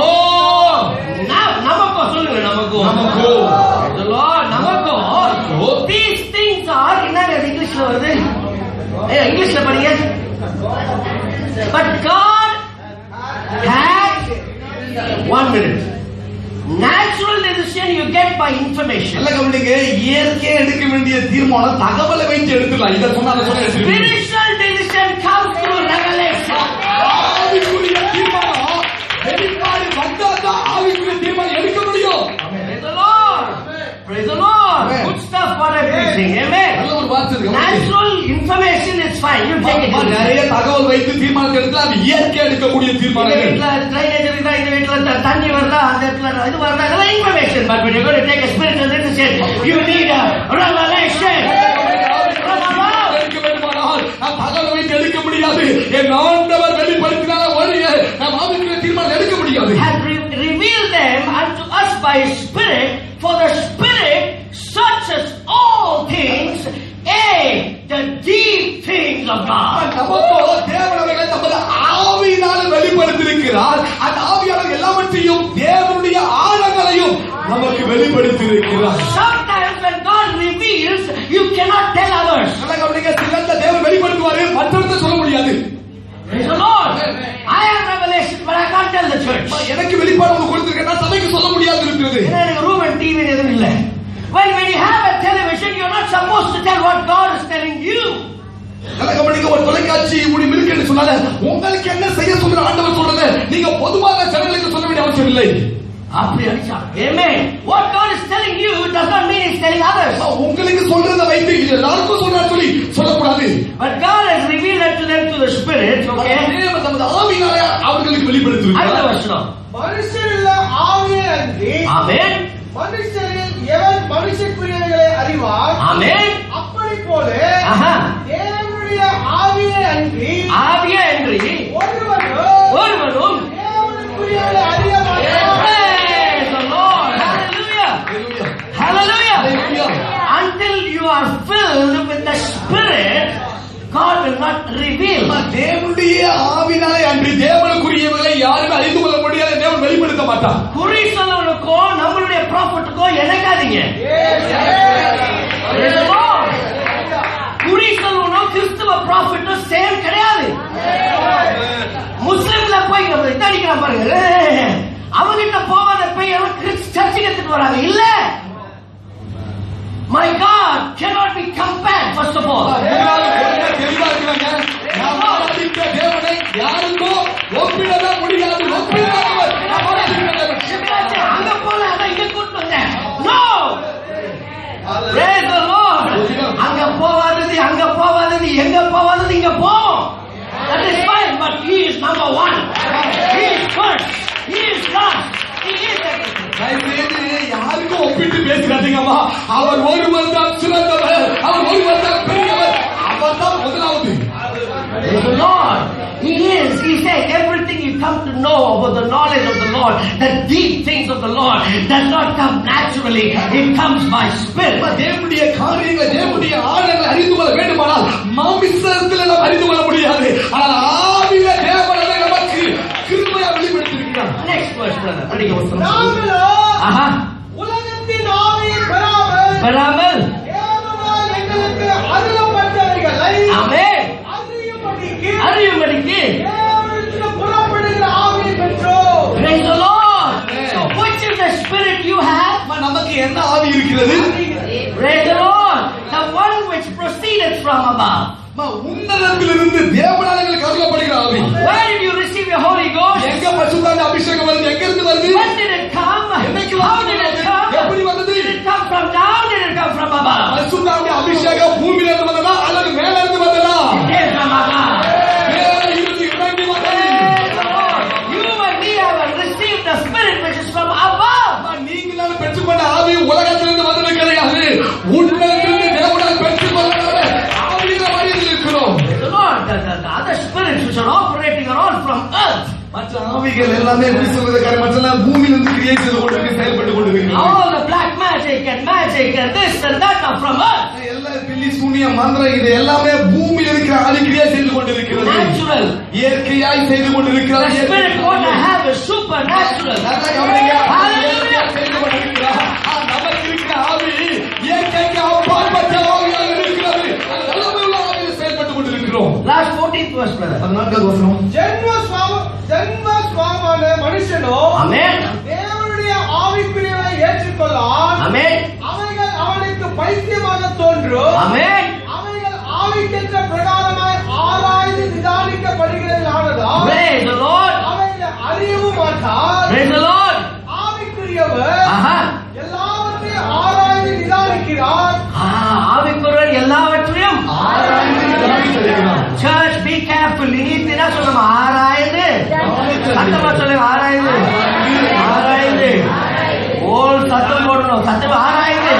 நமக்கோ சொல்லுங்க. நமக்கோ நமக்கோ. Praise the Lord. நமக்கோ. These things are என்னங்க இங்கிலீஷ்ல வருது? ஏய் இங்கிலீஷ்ல படிங்க. But God had one minute. Natural decision you get by information. நல்ல கவனிங்க. இயற்கையா எடுக்க வேண்டிய தீர்மானம் தகவலை வைத்து எடுத்துக்கலாம். இத சொன்னால சொல்ல Spiritual decision comes through revelation. ஆவிக்குரிய தீர்மானம் வெளிப்பாடு வந்தாதான் ஆவிக்குரிய தீர்மானம் எடுக்க முடியும். Praise the Lord. Praise the Lord. Good stuff what I'm preaching. Amen. நல்ல ஒரு வார்த்தை இருக்கு. Natural information is fine. You take it. நிறைய தகவல் வைத்து தீர்மானத்தை எடுத்தா அது இயற்கை எடுக்கக்கூடிய தீர்மானங்கள். வீட்ல ட்ரைனேஜ் இருக்குதா, இந்த வீட்ல தண்ணி வருதா, அந்த இடத்துல இது வருதா, இதெல்லாம் information. But when you're going to take a spiritual decision, you need a revelation. எடுக்க வேண்டுமானால் நாம் தகவல் வைத்து எடுக்க முடியாது. என் ஆண்டவர் வெளிப்படுத்தினால ஒழிய நாம் ஆவிக்குரிய தீர்மானம் எடுக்க முடியாது. Has revealed them unto us by His Spirit, for the Spirit searches all things, a the deep things of God. நமக்கோ தேவனவர்களை நமது ஆவியினால் வெளிப்படுத்தியிருக்கிறார். அந்த ஆவியானவர் எல்லாவற்றையும் தேவனுடைய ஆழங்களையும் நமக்கு வெளிப்படுத்தியிருக்கிறார். Sometimes when God reveals, you cannot tell others. நல்ல கவனிங்க. சிலந்த தேவன் வெளிப்படுத்துவாரு, மற்றவர்கிட்ட சொல்ல முடியாது. Praise the Lord. I have revelation, but I can't tell the church. எனக்கு வெளிப்பாடு கொடுத்திருக்கேன், சபைக்கு சொல்ல முடியாது இருக்கிறது. ஏன்னா எனக்கு ரூம் அண்ட் டிவி எதுவும் இல்ல. Well, when you have a television, you're not supposed to tell what God is telling you. கலகமணிக்கு ஒரு தொலைக்காட்சி முடிவு இருக்குன்னு சொன்னால உங்களுக்கு என்ன செய்ய சொல்ற ஆண்டவர் சொல்றது நீங்க பொதுவான ஜனங்களுக்கு சொல்ல வேண்டிய அவசியம் இல்லை. அப்படி அடிச்சா Amen. What God is telling you does not mean He's telling others. உங்களுக்கு சொல்றத வைத்து எல்லாருக்கும் சொல்றாரு சொல்லி சொல்லக்கூடாது. But God has revealed it to them through the Spirit. Okay. தேவன் தமது ஆவியினாலே அவர்களுக்கு வெளிப்படுத்தியிருக்கிறார். அடுத்த வசனம். மனுஷரில் ஆவியே அன்றி Amen. மனுஷரில் எவன் மனுஷக்குரியவைகளை அறிவார். Amen. அப்படி போல ஆஹா. தேவனுடைய ஆவியே அன்றி ஆவியே அன்றி ஒருவனும் ஒருவனும் தேவனுக்குரியவைகளை அறிய மாட்டான். Praise the Lord. Hallelujah. Hallelujah. Hallelujah. Until you are filled with the Spirit, God will not reveal. தேவனுடைய ஆவியினாலே அன்றி தேவனுக்குரியவர்களை யாரும் அறிந்து கொள்ள முடியாது. தேவன் வெளிப்படுத்த மாட்டார். குறி சொல்லவனுக்கோ நம்மளுடைய ப்ராஃபிட்டுக்கோ எனக்காதீங்க. Praise the Lord. குறி சொல்லவனோ கிறிஸ்துவ ப்ராஃபிட்டோ சேம் கிடையாது. முஸ்லிம்ல போய் நம்ம அடிக்கிறான் பாருங்க, அவங்கிட்ட போவாத போய் அவன் சர்ச்சுக்கு எடுத்துட்டு வராங்க. இல்ல, my God cannot be compared. First of all, தெளிவா இருக்கிறாங்க. நாம் ஆராதிக்கிற தேவனை யாருக்கும் ஒப்பிடவே முடியாது. ஒப்பிடாதவர் நாம் ஆராதிக்கிற தேவன். அங்க போல அதான் இங்க கூட்டு வந்தேன். No. Praise the Lord. அங்க போவாதது அங்க போவாதது எங்க போவாதது இங்க போவோம். That is fine, but He is number one. He is first. He is last. He is everything. யாருக்கும் ஒப்பிட்டு பேசுறாதீங்கம்மா. அவர் ஒருவர் தான் சிறந்தவர், அவர் ஒருவர் தான் பெரியவர், அவர் தான் முதலாவது. Praise the Lord. He is. He said everything you come to know about the knowledge of the Lord, the deep things of the Lord, does not come naturally. It comes by Spirit. தேவனுடைய காரியங்களை தேவனுடைய ஆழங்களை அறிந்து கொள்ள வேண்டுமானால் மாமிசத்தில் நாம் அறிந்து கொள்ள முடியாது. ஆனால் ஆவியில தேவன் அதை நமக்கு கிருபையா வெளிப்படுத்தியிருக்கிறார். Next verse, brother. படிக்க வசனம். நாங்களோ ஆஹா. உலகத்தின் ஆவியை பெறாமல் பெறாமல் தேவனால் எங்களுக்கு அருளப்பட்டவைகளை ஆமென் அறியும்படிக்கு அறியும்படிக்கு தேவனிடத்தில் புறப்படுகிற ஆவியை பெற்றோம். Praise the Lord. So which is the Spirit you have? நமக்கு என்ன ஆவி இருக்கிறது? Praise the Lord. The one which proceeded from above. உன்னதத்திலிருந்து தேவனால் எங்களுக்கு அருளப்படுகிற ஆவி. Where did you receive your Holy Ghost? எங்க பரிசுத்தாவின் அபிஷேகம் வருது? எங்க இருந்து வருது? When did it come? How did it come? எப்படி வந்தது? Did it come from down? Did it come from above? பரிசுத்தாவின் அபிஷேகம் பூமியில இருந்து வந்ததா அல்லது மேல இருந்து வந்ததா? It came from above. மேல இருந்து இறங்கி வந்தது. Praise the Lord. You and me have received the Spirit which is from above. நீங்களால் பெற்றுக்கொண்ட ஆவி உலகத்திலிருந்து வந்தது கிடையாது. உன்னதத்திலிருந்து தேவனால் பெற்றுக்கொள்ள ஆவியில வழியில் இருக்கிறோம். The Lord, the, the, the other spirits which are operating are all from earth. மற்ற ஆவிகள் எல்லாமே எப்படி சொல்வதற்காக மற்றெல்லாம் பூமியிலிருந்து கிரியை செய்து கொண்டிருக்கு, செயல்பட்டு கொண்டிருக்கிறது. All the black magic and magic and this and that are from earth. எல்லா பில்லி சூனிய மந்திரம் இது எல்லாமே பூமியில் இருக்கிற ஆவி கிரியை செய்து கொண்டிருக்கிறது. Natural. இயற்கையாய் செய்து கொண்டிருக்கிறது. The spirit what I have is supernatural. Hallelujah. செய்து கொண்டிருக்கிறார். நமக்கு இருக்கிற ஆவி இயற்கைக்கு அப்பாற்பட்ட ஆவியாக இருக்கிறது. நல்ல ஆவியில் செயல்பட்டு கொண்டிருக்கிறோம். Last fourteenth verse, brother. பதினான்காவது வசனம். ஜென்ம சுவாம ஜென்ம சுவாமான மனுஷனோ Amen. தேவனுடைய ஆவிக்குரியவை ஏற்றுக்கொள்ளான். Amen. அவைகள் அவனுக்கு பைத்தியமாக தோன்றும். Amen. அவைகள் ஆவிக்கேற்ற பிரகாரமாய் ஆராய்ந்து நிதானிக்கப்படுகிறதானதால் Praise the Lord. அவைகளை அறியவும் மாட்டார். Praise the Lord. ஆவிக்குரியவர் ஆஹா. எல்லாவற்றையும் ஆராய்ந்து நிதானிக்கிறார். ஆவிக்குரியவர் எல்லாவற்றையும் ஆராய்ந்து நிதானிக்கிறார். Church, be careful. நீதினா சொல்லுங்க, ஆராய்ந்து. சத்தமா சொல்லுங்க, ஆராய்ந்து. ஆராய்ந்து. ஓல் சத்தம் போடணும். சத்தம் ஆராய்ந்து.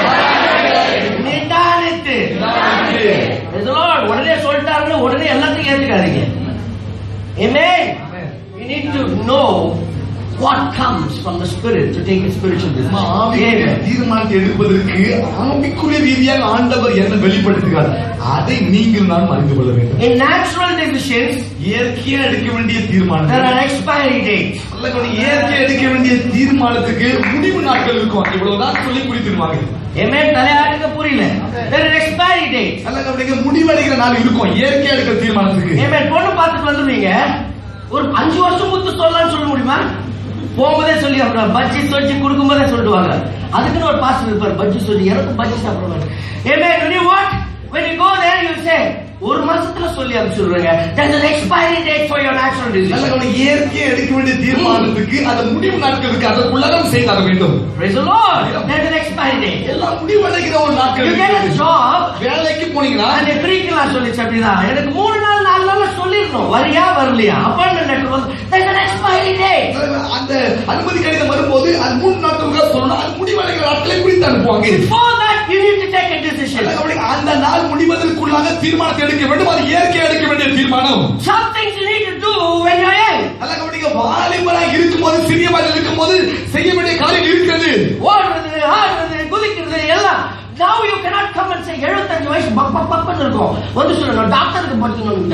நிதானித்து. Praise the Lord. உடனே சொல்லிட்டாருன்னு உடனே எல்லாத்தையும் ஏத்துக்காதீங்க. Amen. You need to know what comes from the Spirit to take a spiritual decision. தீர்மானத்தை எடுப்பதற்கு ஆவிக்குரிய ரீதியாக ஆண்டவர் என்ன வெளிப்படுத்துகிறார் அதை நீங்கள் நான் அறிந்து கொள்ள வேண்டும். In natural decisions, இயற்கையா எடுக்க வேண்டிய there தீர்மானம் are expiry dates. இயற்கையா எடுக்க வேண்டிய தீர்மானத்துக்கு முடிவு நாட்கள் இருக்கும். இவ்வளவுதான் சொல்லி குறித்திருவாங்க. Amen. தலையாட்டுக்கு புரியல. There are expiry dates. அல்ல அப்படிங்க முடிவடைகிற நாள் இருக்கும் இயற்கையா எடுக்கிற தீர்மானத்துக்கு. Amen. பொண்ணு பார்த்துட்டு வந்துருவீங்க. ஒரு அஞ்சு வருஷம் முத்து சொல்லலாம்னு சொல்ல முடியுமா? போகும்போதே சொல்லி அப்புறம் பட்ஜெட் சொல்லி கொடுக்கும்போதே சொல்லிடுவாங்க. அதுக்குன்னு ஒரு பாஸ்டர் இருப்பார், பஜ்ஜி சொல்லி எனக்கு பஜ்ஜி சாப்பிடுவாரு. Amen. You know what? When you go there, you say, ஒரு மாசத்துல சொல்லி அனுப்பிச்சுடுறேங்க. There's an expiry date for your natural decision. இயற்கையை எடுக்க வேண்டிய தீர்மானத்துக்கு அந்த முடிவு நாட்களுக்கு அதற்குள்ளாக செய்தாக வேண்டும். Praise the Lord. There's an expiry date. எல்லாம் முடிவடைகிற ஒரு நாட்கள். You get a job. வேலைக்கு போனீங்கன்னா அந்த ட்ரீக்கெல்லாம் சொல்லிச்சு அப்படிதான். எனக்கு மூணு நாள் நாலு நாள்ல சொல்லிடணும் வரியா வரலையா. அப்பாயின்மெண்ட் லெட்டர் வந்து there's an expiry date. அந்த அனுமதி கடிதம் வரும்போது அது மூணு நாட்களுக்கு சொல்லணும். அது முடிவடைகிற நாட்களை குறித்து அனுப்புவாங்க. Before that you need to take a decision. அந்த நாள் முடிவதற்குள்ளாக தீர்மானத்தை எடுக்க வேண்டும். அது இயற்கை எடுக்க வேண்டிய தீர்மானம். Some things you need to do when you're young. அல்ல நீங்க வாலிபராக இருக்கும்போது சிறிய வயதில் இருக்கும்போது செய்ய வேண்டிய காரியம் இருக்கிறது. ஓடுறது ஆடுறது குதிக்கிறது எல்லாம். Now you cannot come and say எழுபத்தஞ்சு வயசு பக் பக் பக்னு இருக்கும். வந்து சொல்லணும் டாக்டருக்கு படிக்கணும்.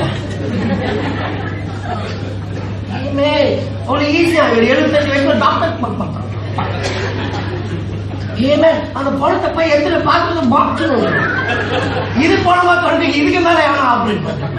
ஏமே ஒரு ஈஸியா எழுபத்தஞ்சு வயசுல டாக்டருக்கு பக் பக். ஏமே அந்த பணத்தை போய் எத்தனை பார்க்கறது பாக்கணும். இது பணமா தொடர்ந்து இதுக்கு மேல எவனா ஆப்ரேட் பண்றாங்க.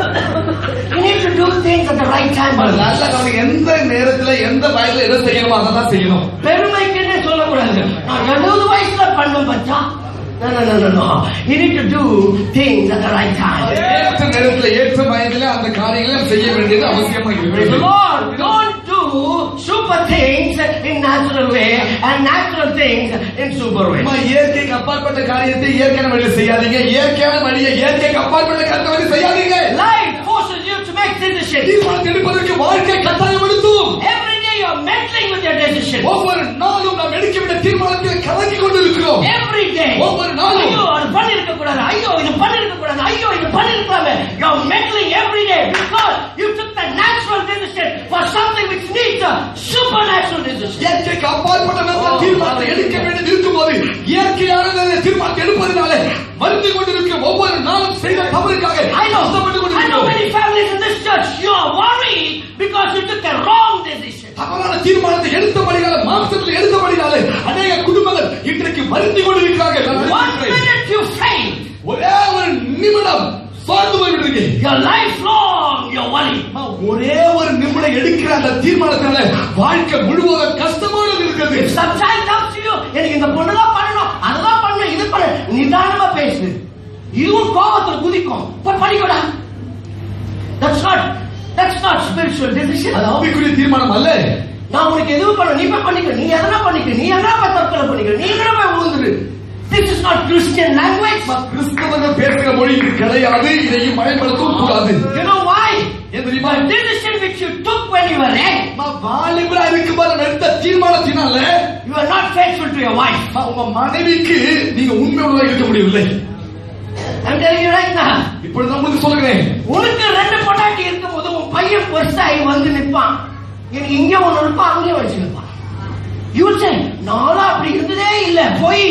You need to do things at the right time. நல்ல கவனிங்க, எந்த நேரத்துல எந்த வயசுல எதை செய்யணுமோ அதை தான் செய்யணும். பெருமைக்குன்னு சொல்லக்கூடாது. நான் எழுபது வயசுல பண்ணும் பச்சா. No, no, no, no, no. You need to do things at the right time. ஏற்ற நேரத்துல ஏற்ற வயதுல அந்த காரியங்களை செய்ய வேண்டியது அவசியமா இருக்கு. Lord, don't do super things in natural way and natural things in super way. இயற்கைக்கு அப்பாற்பட்ட காரியத்தை இயற்கையான வழியில் செய்யாதீங்க. இயற்கையான வழியை இயற்கைக்கு அப்பாற்பட்ட கருத்தை வழி செய்யாதீங்க. Life forces you to make decisions. தீர்மானம் எடுப்பதற்கு வாழ்க்கை கட்டாயப்படுத்தும். Every day you are meddling with your decisions. ஒவ்வொரு நாளும் நாம் எடுக்க வேண்டிய தீர்மானத்தில் கலங்கி கொண்டிருக்கிறோம். Every day. ஒவ்வொரு நாளும் ஐயோ அது பண்ணிருக்க கூடாது, ஐயோ இது பண்ணிருக்க கூடாது, ஐயோ இது பண்ணிருக்கலாமே. You are meddling every day because you took the natural decision for something which needs a supernatural decision. இயற்கைக்கு அப்பாற்பட்ட தீர்மானத்தை எடுக்க வேண்டியது இருக்கும்போது இயற்கையான தீர்மானத்தை எடுப்பதனால வருந்தி கொண்டிருக்கிற ஒவ்வொரு நாளும் செய்த தவறுக்காக I know, I know many families in this church, you are worried because you took a wrong decision. தவறான தீர்மானத்தை எடுத்தபடினால மாம்சத்தில் எடுத்தபடினால அநேக குடும்பங்கள் இன்றைக்கு வருந்தி கொண்டிருக்கிறார்கள். One minute you fail. ஒரே ஒரு நிமிடம் சோர்ந்து போய்விடுறீங்க. Your life long you're worried. ஒரே ஒரு நிமிடம் எடுக்கிற அந்த தீர்மானத்தினால வாழ்க்கை முழுவதும் கஷ்டமாக இருக்கிறது. Sometimes comes to you, எனக்கு இந்த பொண்ணுதான் பண்ணணும், அதெல்லாம் பண்ணணும், இது பண்ண நிதானமா பேசு. இதுவும் கோபத்துல குதிக்கும். போய் படிக்கடா. That's not that's not spiritual decision. அது ஆவிக்குரிய தீர்மானம் அல்ல. நான் உனக்கு எதுவும் பண்ண நீ போய் பண்ணிக்க, நீ எதனா பண்ணிக்க, நீ எதனா போய் தற்கொலை பண்ணிக்க, நீ எதனா போய் விழுந்துரு. This is not Christian language. கிறிஸ்தவர்கள் பேசுகிற மொழி இது கிடையாது. இதையும் பயன்படுத்தவும் கூடாது. You know why? தெரியுமா? The decision which you took when you were young. வாலிபரா இருக்கும்போது எடுத்த தீர்மானத்தினால You are not faithful to your wife. உங்க மனைவிக்கு நீங்க உண்மையுள்ள இருக்க முடியவில்லை. I'm telling you right now. இப்பொழுது நான் உங்களுக்கு சொல்லுகிறேன். உனக்கு ரெண்டு பொண்டாட்டி இருக்கும்போது உன் பையன் பெருசாகி வந்து நிற்பான். எனக்கு இங்க ஒண்ணு இருப்பான், அங்கே வச்சு நிற்பான். You will say, நாளா அப்படி இருந்ததே இல்ல, போய்.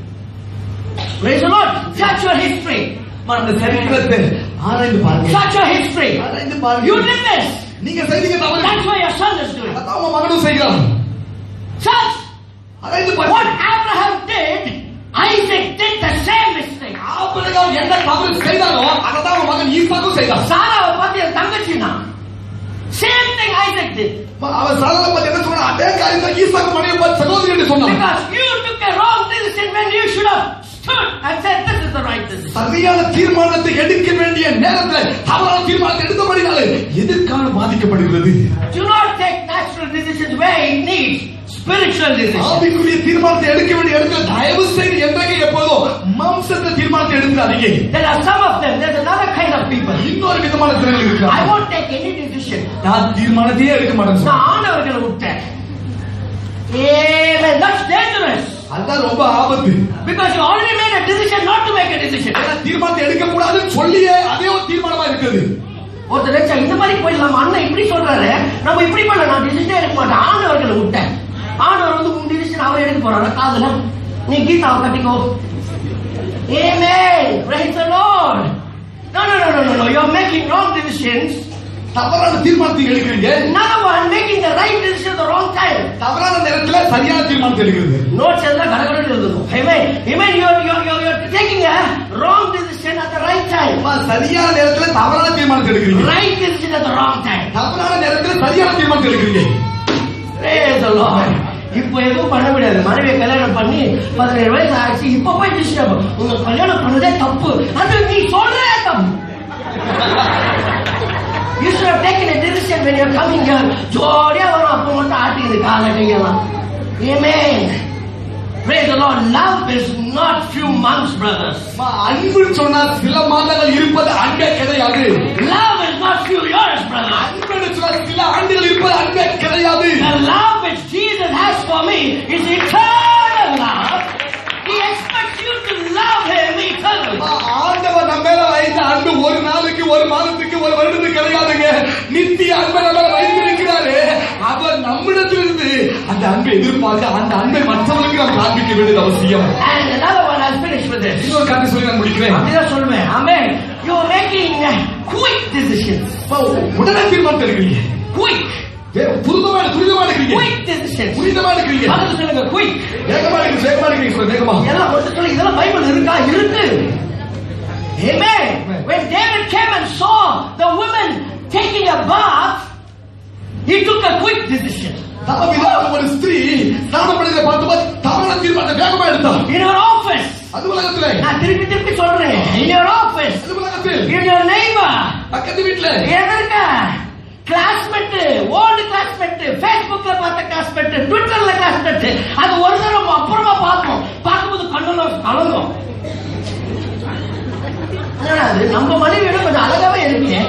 Praise the Lord. Search your history. அந்த சரித்திரத்தை ஆராய்ந்து பாருங்க. Search your history. ஆராய்ந்து பாருங்க. You did this. நீங்க செய்தீங்க தவறு. That's why your son is doing. அதான் உங்க மகனும் செய்கிறான். Search. ஆராய்ந்து பாருங்க. What Abraham did, Isaac did the same mistake. Abraham என்ன தவறு செய்தானோ அதான் உங்க மகன் ஈசாக்கும் செய்தான். சாராவை பார்த்து என் தங்கச்சினா. Same thing Isaac did. அவன் சாராவை பார்த்து என்ன சொன்னா? அதே காரியம் ஈசாக்கு மனைவியை பார்த்து சகோதரி என்று சொன்னான். Because you took a wrong decision when you should have stood and said this is the right decision. சரியான தீர்மானத்தை எடுக்க வேண்டிய நேரத்தில் தவறான தீர்மானத்தை எடுத்தபடினாலே எதிர்காலம் பாதிக்கப்படுகிறது. Do not take natural decisions where it needs spiritual decisions. ஆவிக்குரிய தீர்மானத்தை எடுக்க வேண்டிய இடத்துல தயவு செய்து என்றைக்கு எப்போதும் மாம்சத்தை தீர்மானத்தை எடுக்காதீங்க. There are some of them. There's another kind of people. இன்னொரு விதமான திறன் இருக்கிறாங்க. I won't take any decision. நான் தீர்மானத்தையே எடுக்க மாட்டேன். நான் ஆண்டவர்களை விட்டேன். Amen. That's dangerous. அதான் ரொம்ப ஆபத்து. Because you already made a decision not to make a decision. தீர்மானத்தை எடுக்க கூடாதுன்னு சொல்லியே அதே ஒரு தீர்மானமா இருக்குது. ஒருத்தர் நினைச்சா இந்த மாதிரி போயிடலாம், அண்ணன் இப்படி சொல்றாரு, நம்ம இப்படி பண்ண நான் டிசிஷனே எடுக்க மாட்டேன், ஆண்டவர்களை விட்டேன். ஆண்டவர் வந்து உன் டிசிஷன் அவர் எடுக்க போறாரு. காதுல நீ கீதாவை கட்டிக்கோ. Amen. Praise the Lord. No, no, no, no, no, no. You're making wrong decisions. தவறான தீர்மானத்தை எடுக்கிறீங்க. Another one making the right decision at the wrong time. தவறான நேரத்துல சரியான தீர்மானத்தை எடுக்கிறது. Notes எல்லாம் கடகடன்னு எழுதணும். Amen. Amen. You're you're you're you're taking a wrong decision at the right time. சரியான நேரத்துல தவறான தீர்மானத்தை எடுக்கிறீங்க. Right decision at the wrong time. தவறான நேரத்துல சரியான தீர்மானத்தை எடுக்கிறீங்க. Praise the Lord. If இப்ப எதுவும் பண்ண முடியாது. மனைவியை கல்யாணம் பண்ணி பதினேழு வயசு ஆயிடுச்சு. இப்ப போய் டிஸ்டர்ப் உங்க கல்யாணம் பண்ணதே தப்பு, அது நீ சொல்ற தப்பு. You should have taken a decision when you're coming here. ஜோடியா வரும், அப்ப மட்டும் ஆட்டிக்குது காலை கையெல்லாம். Amen. Praise the Lord. Love is not few months, brothers. அன்பு சொன்னா சில மாதங்கள் இருப்பது அன்பே கிடையாது. Love is not few years, brother. அன்பு சொன்னா சில ஆண்டுகள் இருப்பது அன்பே கிடையாது. The love which Jesus has for me is eternal love. He expects you to love him eternally. ஆண்டவர் நம்ம மேல வைத்த அன்பு ஒரு நாளுக்கு, ஒரு மாதத்துக்கு, ஒரு வருடத்துக்கு கிடையாதுங்க. நித்திய அன்பை நம்ம வைத்திருக்கிறாரு. அவர் நம்மிடத்திலிருந்து அந்த அன்பை எதிர்பார்க்க, அந்த அன்பை மற்றவர்களுக்கு நாம் காண்பிக்க வேண்டியது அவசியம். And another one, I'll finish with this. இன்னொரு காரணம் சொல்லி நான் முடிக்கிறேன். அப்படிதான் சொல்லுவேன். Amen. You are making quick decisions. உடனே தீர்மானம் எடுக்கிறீங்க. Quick. துரிதமா துரிதமா எடுக்கிறீங்க. Quick decisions. துரிதமா எடுக்கிறீங்க. அது சொல்லுங்க quick. வேகமா எடுக்கிறீங்க, வேகமா எடுக்கிறீங்க, சொல்லுங்க வேகமா. எல்லாம் ஒருத்தர் சொல்லி இதெல்லாம் பைபிள் இருக்கா? இருக்கு. Amen. When David came and saw the women taking a bath, he took a quick decision. தாவீது ஒரு ஸ்திரீ ஸ்நானப்படுகிறத பார்த்தபோது தவறான தீர்மானத்தை வேகமா எடுத்தார். In your office. அலுவலகத்திலே. நான் திருப்பி திருப்பி சொல்றேன். In your office. அலுவலகத்தில். In your neighbor. பக்கத்து வீட்ல. எதற்கா? கிளாஸ்மேட், ஓல்டு கிளாஸ்மேட், Facebookல பார்த்த கிளாஸ்மேட், ட்விட்டர்ல கிளாஸ்மேட், அது ஒரு தடவை அப்புறமா பார்ப்போம். பார்க்கும்போது கண்ணுல கலங்கும். அது நம்ம மனைவியோட கொஞ்சம் அழகாவே இருக்கீங்க.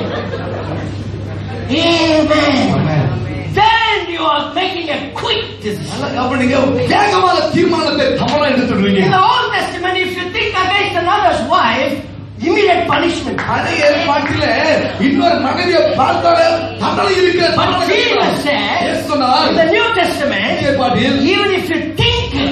Amen. Then you are making a quick decision. அப்ப நீங்க வேகமான தீர்மானத்தை தவறா எடுத்துடுறீங்க. In the Old Testament, if you think against another's wife, immediate punishment. பழைய ஏற்பாட்டிலே இன்னொரு மனைவியை பார்த்தாலே தண்டனை இருக்கு. But Jesus said, in the New Testament, even if you think,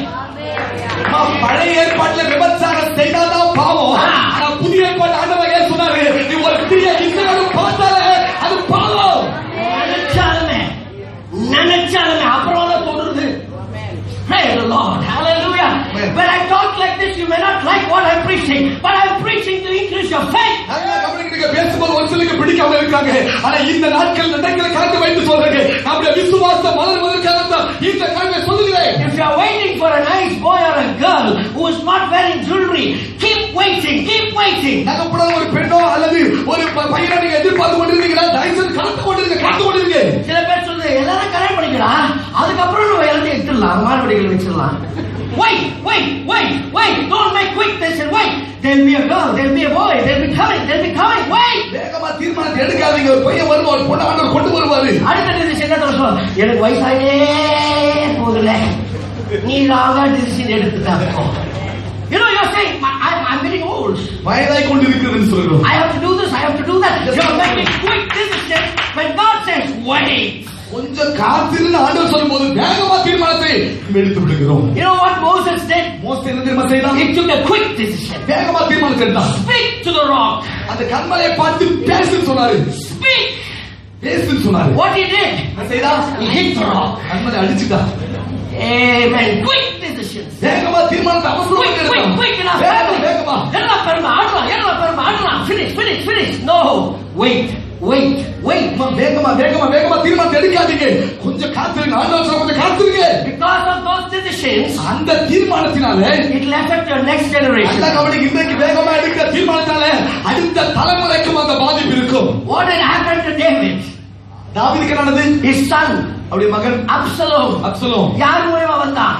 பழைய ஏற்பாட்டில விபச்சாரம் செய்தாதான் பாவம். ஆனா புதிய ஏற்பாட்டு ஆண்டவர் ஏன் சொன்னாரு? நீ ஒரு ஸ்திரியை இஸ்ரவேல் பார்த்தாலே அது பாவம். நினைச்சாலுமே நினைச்சாலுமே அப்புறம் தான் தோன்றுது. Praise the Lord. Hallelujah. When I talk like this, you may not like what I'm preaching, but I'm preaching to increase your faith. நீங்க பேசும்போது ஒரு சிலருக்கு பிடிக்காம இருக்காங்க. ஆனா இந்த நாட்கள் நடங்களை கலந்து வைத்து சொல்றேன். நம்முடைய விசுவாசம் வளர்வதற்காக தான் இந்த காரியத்தை சொல்லுகிறேன். If you are waiting for a nice boy or a girl who is not wearing jewelry, keep waiting, keep waiting. நகப்படாத ஒரு பெண்ணோ அல்லது ஒரு பையனை நீங்க எதிர்பார்த்து கொண்டிருந்தீங்கன்னா தயவுசெய்து கலந்து கொண்டிருங்க, கலந்து கொண்டிருங்க. சில பேர் சொல்றது எல்லாரும் கல்யாணம் பண்ணிக்கிறா, அதுக்கப்புறம் நம்ம எல்லாத்தையும் எடுத்துடலாம், மாறுபடிகள் வச்சிடலாம். Wait, wait, wait, wait. Don't make quick decision. Wait. There'll be a girl, there'll be a boy, they'll be coming, they'll be coming. Wait. வேகமா தீர்மானத்தை எடுக்காதீங்க. ஒரு பையன் வருவார், ஒரு பொண்ணு ஆண்டவர் கொண்டு வருவாரு. அடுத்த டிசிஷன் என்ன சொல்றோம்? எனக்கு வயசாயே போகல, நீ ராங்கா டிசிஷன் எடுத்துட்டாங்க. You know, you're saying, I'm, I'm getting old. வயதாய் கொண்டு இருக்கிறதுன்னு சொல்றோம். I have to do this, I have to do that. You're making quick decisions when God says, wait. கொஞ்சம் காத்திருந்து ஆண்டவர் சொல்லும்போது வேகமா தீர்மானத்தை எடுத்து விடுகிறோம். You know what Moses did? மோசே என்ன தெரியுமா செய்தான்? He took a quick decision. வேகமா தீர்மானத்தை எடுத்தான். Speak to the rock. அந்த கன்மலையை பார்த்து பேசுன்னு சொன்னாரு. Speak. பேசுன்னு சொன்னாரு. What he did? என்ன செய்தான்? He hit the rock. கன்மலை அடிச்சுட்டான். Amen. Quick decisions. வேகமா தீர்மானத்தை அவசரமா எடுத்தான். Quick, quick, quick. வேகமா வேகமா. எல்லாம் பெருமா ஆடலாம், எல்லாம் பெருமா ஆடலாம். Finish, finish, finish. No. Wait, wait, wait. வேகமா வேகமா வேகமா தீர்மானத்தை எடுக்காதீங்க. கொஞ்சம் காத்திருங்க. ஆண்டவர் சொல்ல கொஞ்சம் காத்திருங்க. Because of those decisions, அந்த தீர்மானத்தினால it will affect your next generation. அந்த கவனிக்கு இன்றைக்கு வேகமா எடுக்கிற தீர்மானத்தால அடுத்த தலைமுறைக்கும் அந்த பாதிப்பு இருக்கும். What had happened to David? தாவீதுக்கு என்னது? His son, அவருடைய மகன் Absalom. அப்சலோம். யார் மூலமா வந்தான்?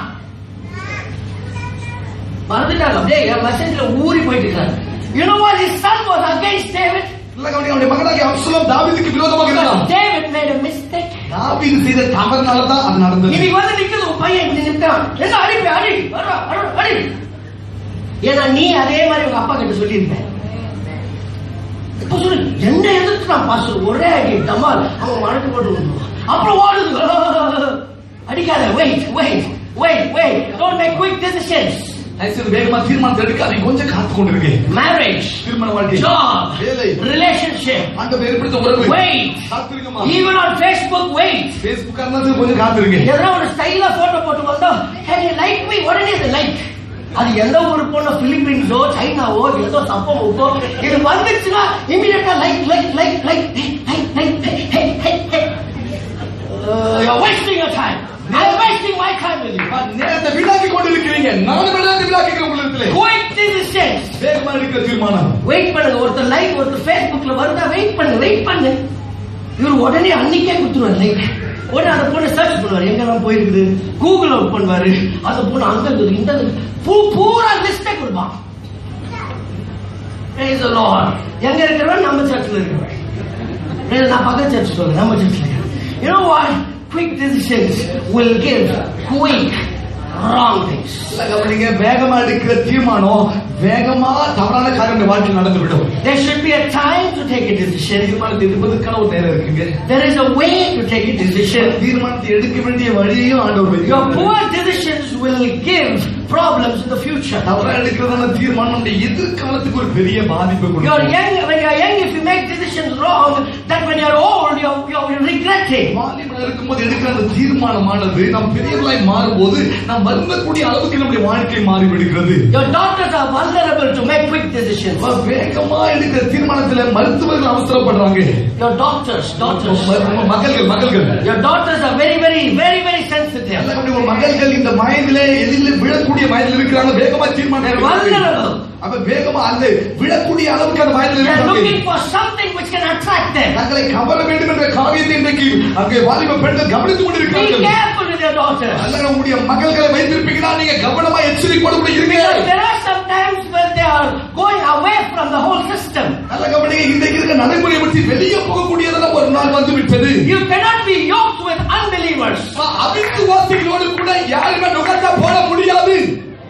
மறந்துட்டாங்க. அப்படியே என் மெசேஜ்ல ஊறி போயிட்டு இருக்காரு. You know what? His son was against David. இல்ல கவனிங்க, அவருடைய மகனாகிய அப்சலோம் தாவீதுக்கு விரோதமாக இருந்தான். David made a mistake. தாவீது செய்த தவறுனால தான் அது நடந்தது. இன்னைக்கு வந்து நிக்குது உன் பையன் இப்படி நிற்கிறான். என்ன அடிப்பி அடி வர வர அடி. ஏன்னா நீ அதே மாதிரி உங்க அப்பா கிட்ட சொல்லியிருப்ப. இப்ப சொல்லு, என்ன எதிர்த்து நான் பாஸ்டர் ஒரே அடி டமால் அவன் மடக்கு போட்டு விடுவான். அப்புறம் ஓடுது. அடிக்காத. Wait wait wait wait. Don't make quick decisions. ஐசல் வேகமா தீர்மானம் எடுக்காதீங்க. கொஞ்சம் காத்து கொண்டிருங்க. மேரேஜ், திருமண வாழ்க்கை, ஜாப், வேலை, ரிலேஷன்ஷிப், ஆண்டவர் ஏற்படுத்த உறவு. வெயிட். காத்திருங்கமா. Even on Facebook wait. Facebook ஆனது கொஞ்சம் காத்திருங்க. ஏதோ ஒரு ஸ்டைலா போட்டோ போட்டு வந்தா, can you like me? உடனே அது லைக். அது எந்த ஒரு பொண்ணு பிலிப்பீன்ஸோ சைனாவோ ஏதோ தப்போ உப்போ இது வந்துச்சுன்னா இமிடியேட்டா like like like like like like like. You're wasting your time. I'm wasting wasting my time with you. நேரத்தை வீணாக்கி கொண்டிருக்கிறீங்க. நான் நேரத்தை வீணாக்கிறேன் உங்களுக்கு. Quick decisions. வேகமா எடுக்கிற தீர்மானம். வெயிட் பண்ணுங்க. ஒருத்தர் லைக் ஒருத்தர் Facebookல வருதா வெயிட் பண்ணு வெயிட் பண்ணு. இவர் உடனே அன்னைக்கே குடுத்துறாரு லைக். உடனே அந்த பொண்ணு சர்ச் பண்ணுவாரு எங்கெல்லாம் போயிருக்குது. கூகுள் ஓபன் பண்ணுவாரு. அந்த பொண்ணு அங்க இருக்கு இந்த பூரா லிஸ்டே கொடுப்பான். Praise the Lord. எங்க இருக்கிறவன் நம்ம சர்ச்சில் இருக்கிறவன். நான் பக்கத்து சர்ச் சொல்றேன் நம்ம சர்ச்சில் இருக்கிறேன். You know what? Quick decisions will give quick wrong things. நீங்க வேகமா எடுக்கிற தீர்மானம் வேகமா தவறான காரியம் வாழ்க்கையில் நடந்து விடும். There should be a time to take a decision. தீர்மானத்தை எடுப்பதற்கான ஒரு நேரம் இருக்குங்க. There is a way to take a decision. தீர்மானத்தை எடுக்க வேண்டிய வழியையும் ஆண்டவர் வைக்கிறார். Your poor decisions will give problems in the future. தவறா எடுக்கிறதான தீர்மானம் நம்முடைய எதிர்காலத்துக்கு ஒரு பெரிய பாதிப்பை கொடுக்கும். You're young, when you're young, if you make decisions wrong, that when you're old, you're, you're regretting. வாலிபனா இருக்கும்போது எடுக்கிற அந்த தீர்மானமானது நாம் பெரியவர்களாய் மாறும்போது நாம் வருந்தக்கூடிய அளவுக்கு நம்முடைய வாழ்க்கை மாறிவிடுகிறது. Your daughters are vulnerable to make quick decisions. வேகமா எடுக்கிற தீர்மானத்துல மருத்துவர்கள் அவசரப்படுறாங்க. Your daughters, daughters. மகள்கள் மகள்கள். Your daughters are very, very, very, very sensitive. நம்முடைய மகள்கள் இந்த வயதிலே எதிரில் விழக்கூடிய வயதில் இருக்கிறாங்க. வேகமா தீர்மானம் vulnerable. அப்ப வேகமா அந்த விழக்கூடிய அளவுக்கு அந்த வயதில் They are இருக்காங்க. looking for something which can attract them. தங்களை கவர வேண்டும் என்ற காரியத்தை இன்றைக்கு அங்கே வாலிப பெண்கள் கவனித்துக் Be கொண்டிருக்கிறார்கள். careful with your daughters. அல்ல உங்களுடைய மகள்களை வைத்திருப்பீங்கன்னா நீங்க கவனமா எச்சரிக்கையோடு கூட இருங்க. There are some times when they are going away from the whole system. நல்ல கவனிங்க, இன்றைக்கு இருக்க நடைமுறையை பற்றி வெளியே போகக்கூடியதான ஒரு நாள் வந்து விட்டது. You cannot be yoked with unbelievers. அவிசுவாசிகளோடு கூட யாருமே நுகர்த்த போட முடியாது.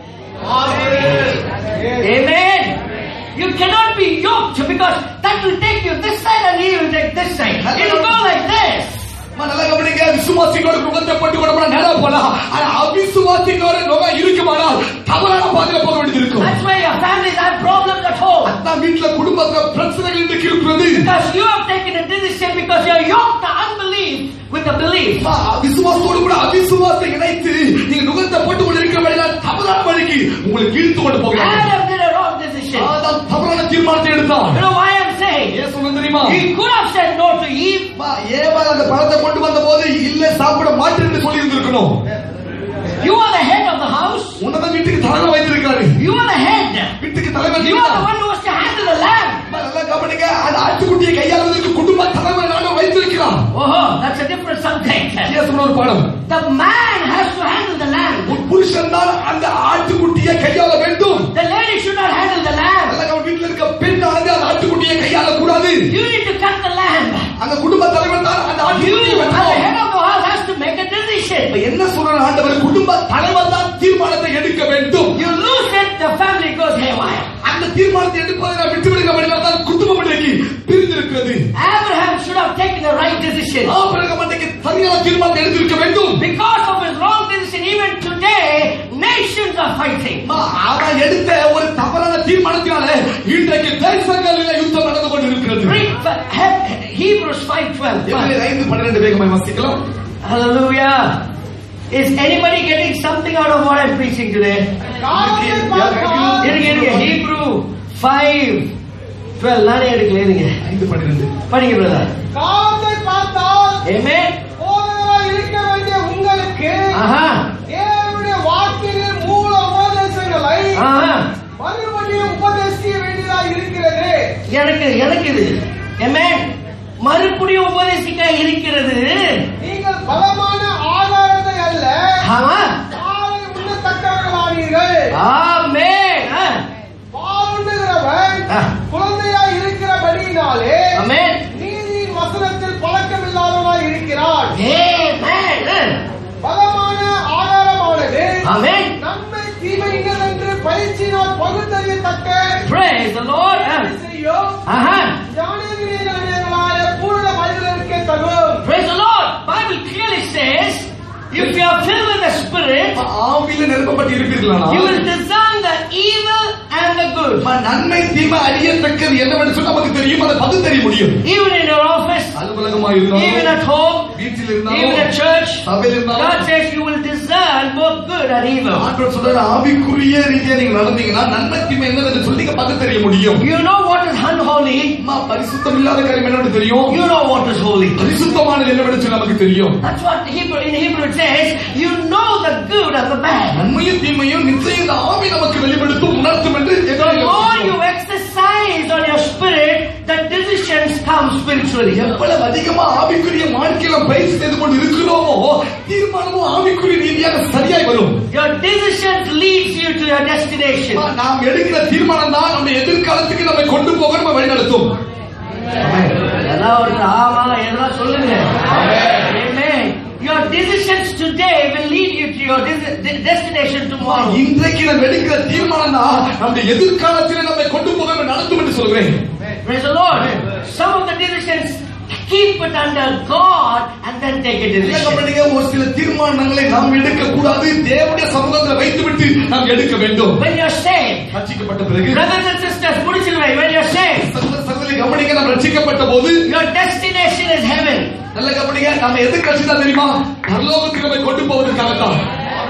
Amen. You cannot be yoked because that will take you this side and he will take this side. It will go like this. நல்ல கவனிங்க, விசுவாசிகளோடு நுகர்த்தப்பட்டு கூட நேரா போலாம். ஆனா அவிசுவாசிகளோடு நுகர் இருக்குமானால் தவறான பாதையில போக வேண்டியிருக்கும். That's why your families have problems at home. அதான் வீட்டுல குடும்பத்துல பிரச்சனைகள் இன்றைக்கு இருக்கிறது. Because you have taken a decision because you are yoked the unbelief with the belief. விசுவாசத்தோடு கூட அவிசுவாசத்தை இணைத்து நீங்க நுகர்த்தப்பட்டு கொண்டு இருக்கிற வழியில தவறான வழிக்கு உங்களை இழுத்து கொண்டு போகிறாங்க. Adam did a wrong decision. அதான் தவறான தீர்மானத்தை எடுத்தான். You know why I'm saying? ஏன் சொன்ன தெரியுமா? He could have said no to Eve. ஏவாள் அந்த பழத்தை கொண்டு வந்த போது இல்ல சாப்பிட மாட்டேன் என்று சொல்லி இருந்திருக்கணும். You are the head of the house. உன்னத வீட்டுக்கு தலைமை வைத்திருக்காரு. You are the head. வீட்டுக்கு தலைமை You are the one who was to handle the lamb. நல்லா கவனிங்க, அந்த ஆட்டுக்குட்டியை கையாளுவதற்கு குடும்ப தலைமை நானும் வைத்திருக்கிறான். Oh, that's a different subject. ஏசுன ஒரு பாடம். The man has to handle the lamb. ஒரு புருஷன் தான் அந்த ஆட்டுக்குட்டியை கையாள வேண்டும். The lady should not handle the lamb. நல்லா கவனிங்க, வீட்டுல இருக்க பெண்ணானது அந்த ஆட்டுக்குட்டியை கையாள கூடாது. You need to cut the lamb. அந்த குடும்ப தலைவர் தான் அந்த You ஆட்டுக்குட்டியை as the வெட்டணும். head of the house has to make a decision. என்ன சொல்ற ஆண்டவர், குடும்ப தலைவர் தான் தீர்மானத்தை எடுக்க வேண்டும். You lose it, the family goes haywire. அந்த தீர்மானத்தை எடுப்பதை நான் விட்டு விடுங்க வழியால் குடும்பம் இன்றைக்கு பிரிந்திருக்கிறது. Abraham should have taken the right decision. Abraham அன்றைக்கு சரியான தீர்மானத்தை எடுத்திருக்க வேண்டும். Because of his wrong decision, even today, nations are fighting. அவன் எடுத்த ஒரு தவறான தீர்மானத்தினால இன்றைக்கு தேசங்களில் யுத்தம் நடந்து கொண்டிருக்கிறது. Hebrews five twelve. ஐந்து பன்னிரண்டு வேகமாய் வாசிக்கலாம். Hallelujah. Is anybody getting something out of what I'm preaching today? Hebrew five twelve. நானே எடுக்கல இருங்க. ஐந்து பன்னிரண்டு படிங்க பிரதர். காலத்தை பார்த்தால் ஆமென். போதகராய் இருக்க வேண்டிய உங்களுக்கு ஆஹா. தேவனுடைய வாக்கிலே மூல உபதேசங்களை ஆஹா. மறுபடியும் உபதேசிக்க வேண்டியதாக இருக்கிறது. எனக்கு எனக்கு இது ஆமென். மறுபடியும் உபதேசிக்க இருக்கிறது. நீங்கள் பலமான ஆதாரத்தை அல்ல, ஆமா, பாலை உண்ணத்தக்கவர்களானீர்கள். ஆமென். பால் உண்ணுகிறவன் குழந்தையாய் இருக்கிறபடியினாலே ஆமென். நீதியின் வசனத்தில் பழக்கமில்லாதவனாய் இருக்கிறான். ஆமென். பலமான ஆதாரமானது ஆமென். நன்மை தீமை இன்னதென்று பயிற்சியினால் பகுத்தறியத்தக்க Praise the Lord. செய்யும் ஆஹா. ஞானவிவேகங்களாய பூரண மனிதர்களுக்கே தகும். Praise the Lord. Bible clearly says, if you are filled with the Spirit, ஆவியில நிரப்பப்பட்டு இருப்பீர்களானால் you will discern the evil and the good. நன்மை தீமை அறியத்தக்கது என்னவென்று சொல்ல நமக்கு தெரியும், அதை பகுத்தறிய முடியும். Even in your office, அலுவலகமாக இருந்தாலும் even at home, வீட்டில் even இருந்தாலும் at church, சபையில் இருந்தாலும் God says you will discern both good and evil. ஆண்டவர் சொல்றாரு ஆவிக்குரிய ரீதியா நீங்க நடந்தீங்கன்னா நன்மை தீமை என்னன்னு சொல்லி நீங்க பார்த்து தெரிய முடியும். You know what is unholy? அம்மா பரிசுத்தம் இல்லாத காரியம் என்னன்னு தெரியும். You know what is holy. பரிசுத்தமானது என்னவென்று நமக்கு தெரியும். That's what Hebrew, in Hebrew it says, you know the good and the bad. நன்மையும் தீமையும் நிச்சயம் இந்த ஆவி நமக்கு வெளிப்படுத்தும் உணர்த்தும் என்று The more you exercise on your spirit, the decisions come spiritually. எவ்வளவு அதிகமா ஆவிக்குரிய வாழ்க்கையில பயிற்சி செய்து கொண்டு இருக்கிறோமோ தீர்மானமும் ஆவிக்குரிய ரீதியாக சரியாய் வரும். Your decisions leads you to your destination. நாம் எடுக்கிற தீர்மானம் தான் நம்ம எதிர்காலத்துக்கு நம்மை கொண்டு போக நம்ம வழிநடத்தும். எல்லாம் ஒரு ஆமா எல்லாம் சொல்லுங்க. Amen. Your decisions today will lead you to your destination tomorrow. இன்றைக்கு நாம் எடுக்கிற தீர்மானம் தான் நம்முடைய எதிர்காலத்திலே நம்மை கொண்டு போக நடத்தும் என்று சொல்கிறேன். Praise the Lord. Some of the decisions keep it under God and then take a decision. ஒரு சில தீர்மானங்களை நாம் எடுக்க கூடாது, தேவனுடைய சமூகத்தில் வைத்துவிட்டு நாம் எடுக்க வேண்டும். When you're saved, ரட்சிக்கப்பட்ட பிறகு brothers and sisters, புடிச்சிருவே, when you're saved, சகோதர சகோதரி கவனிங்க, நாம் ரட்சிக்கப்பட்ட போது your destination is heaven. நல்ல கவனிங்க, நாம எதுக்கு ரட்சித்தா தெரியுமா? பரலோகத்துக்கு நம்மை கொண்டு போவதற்காக தான்.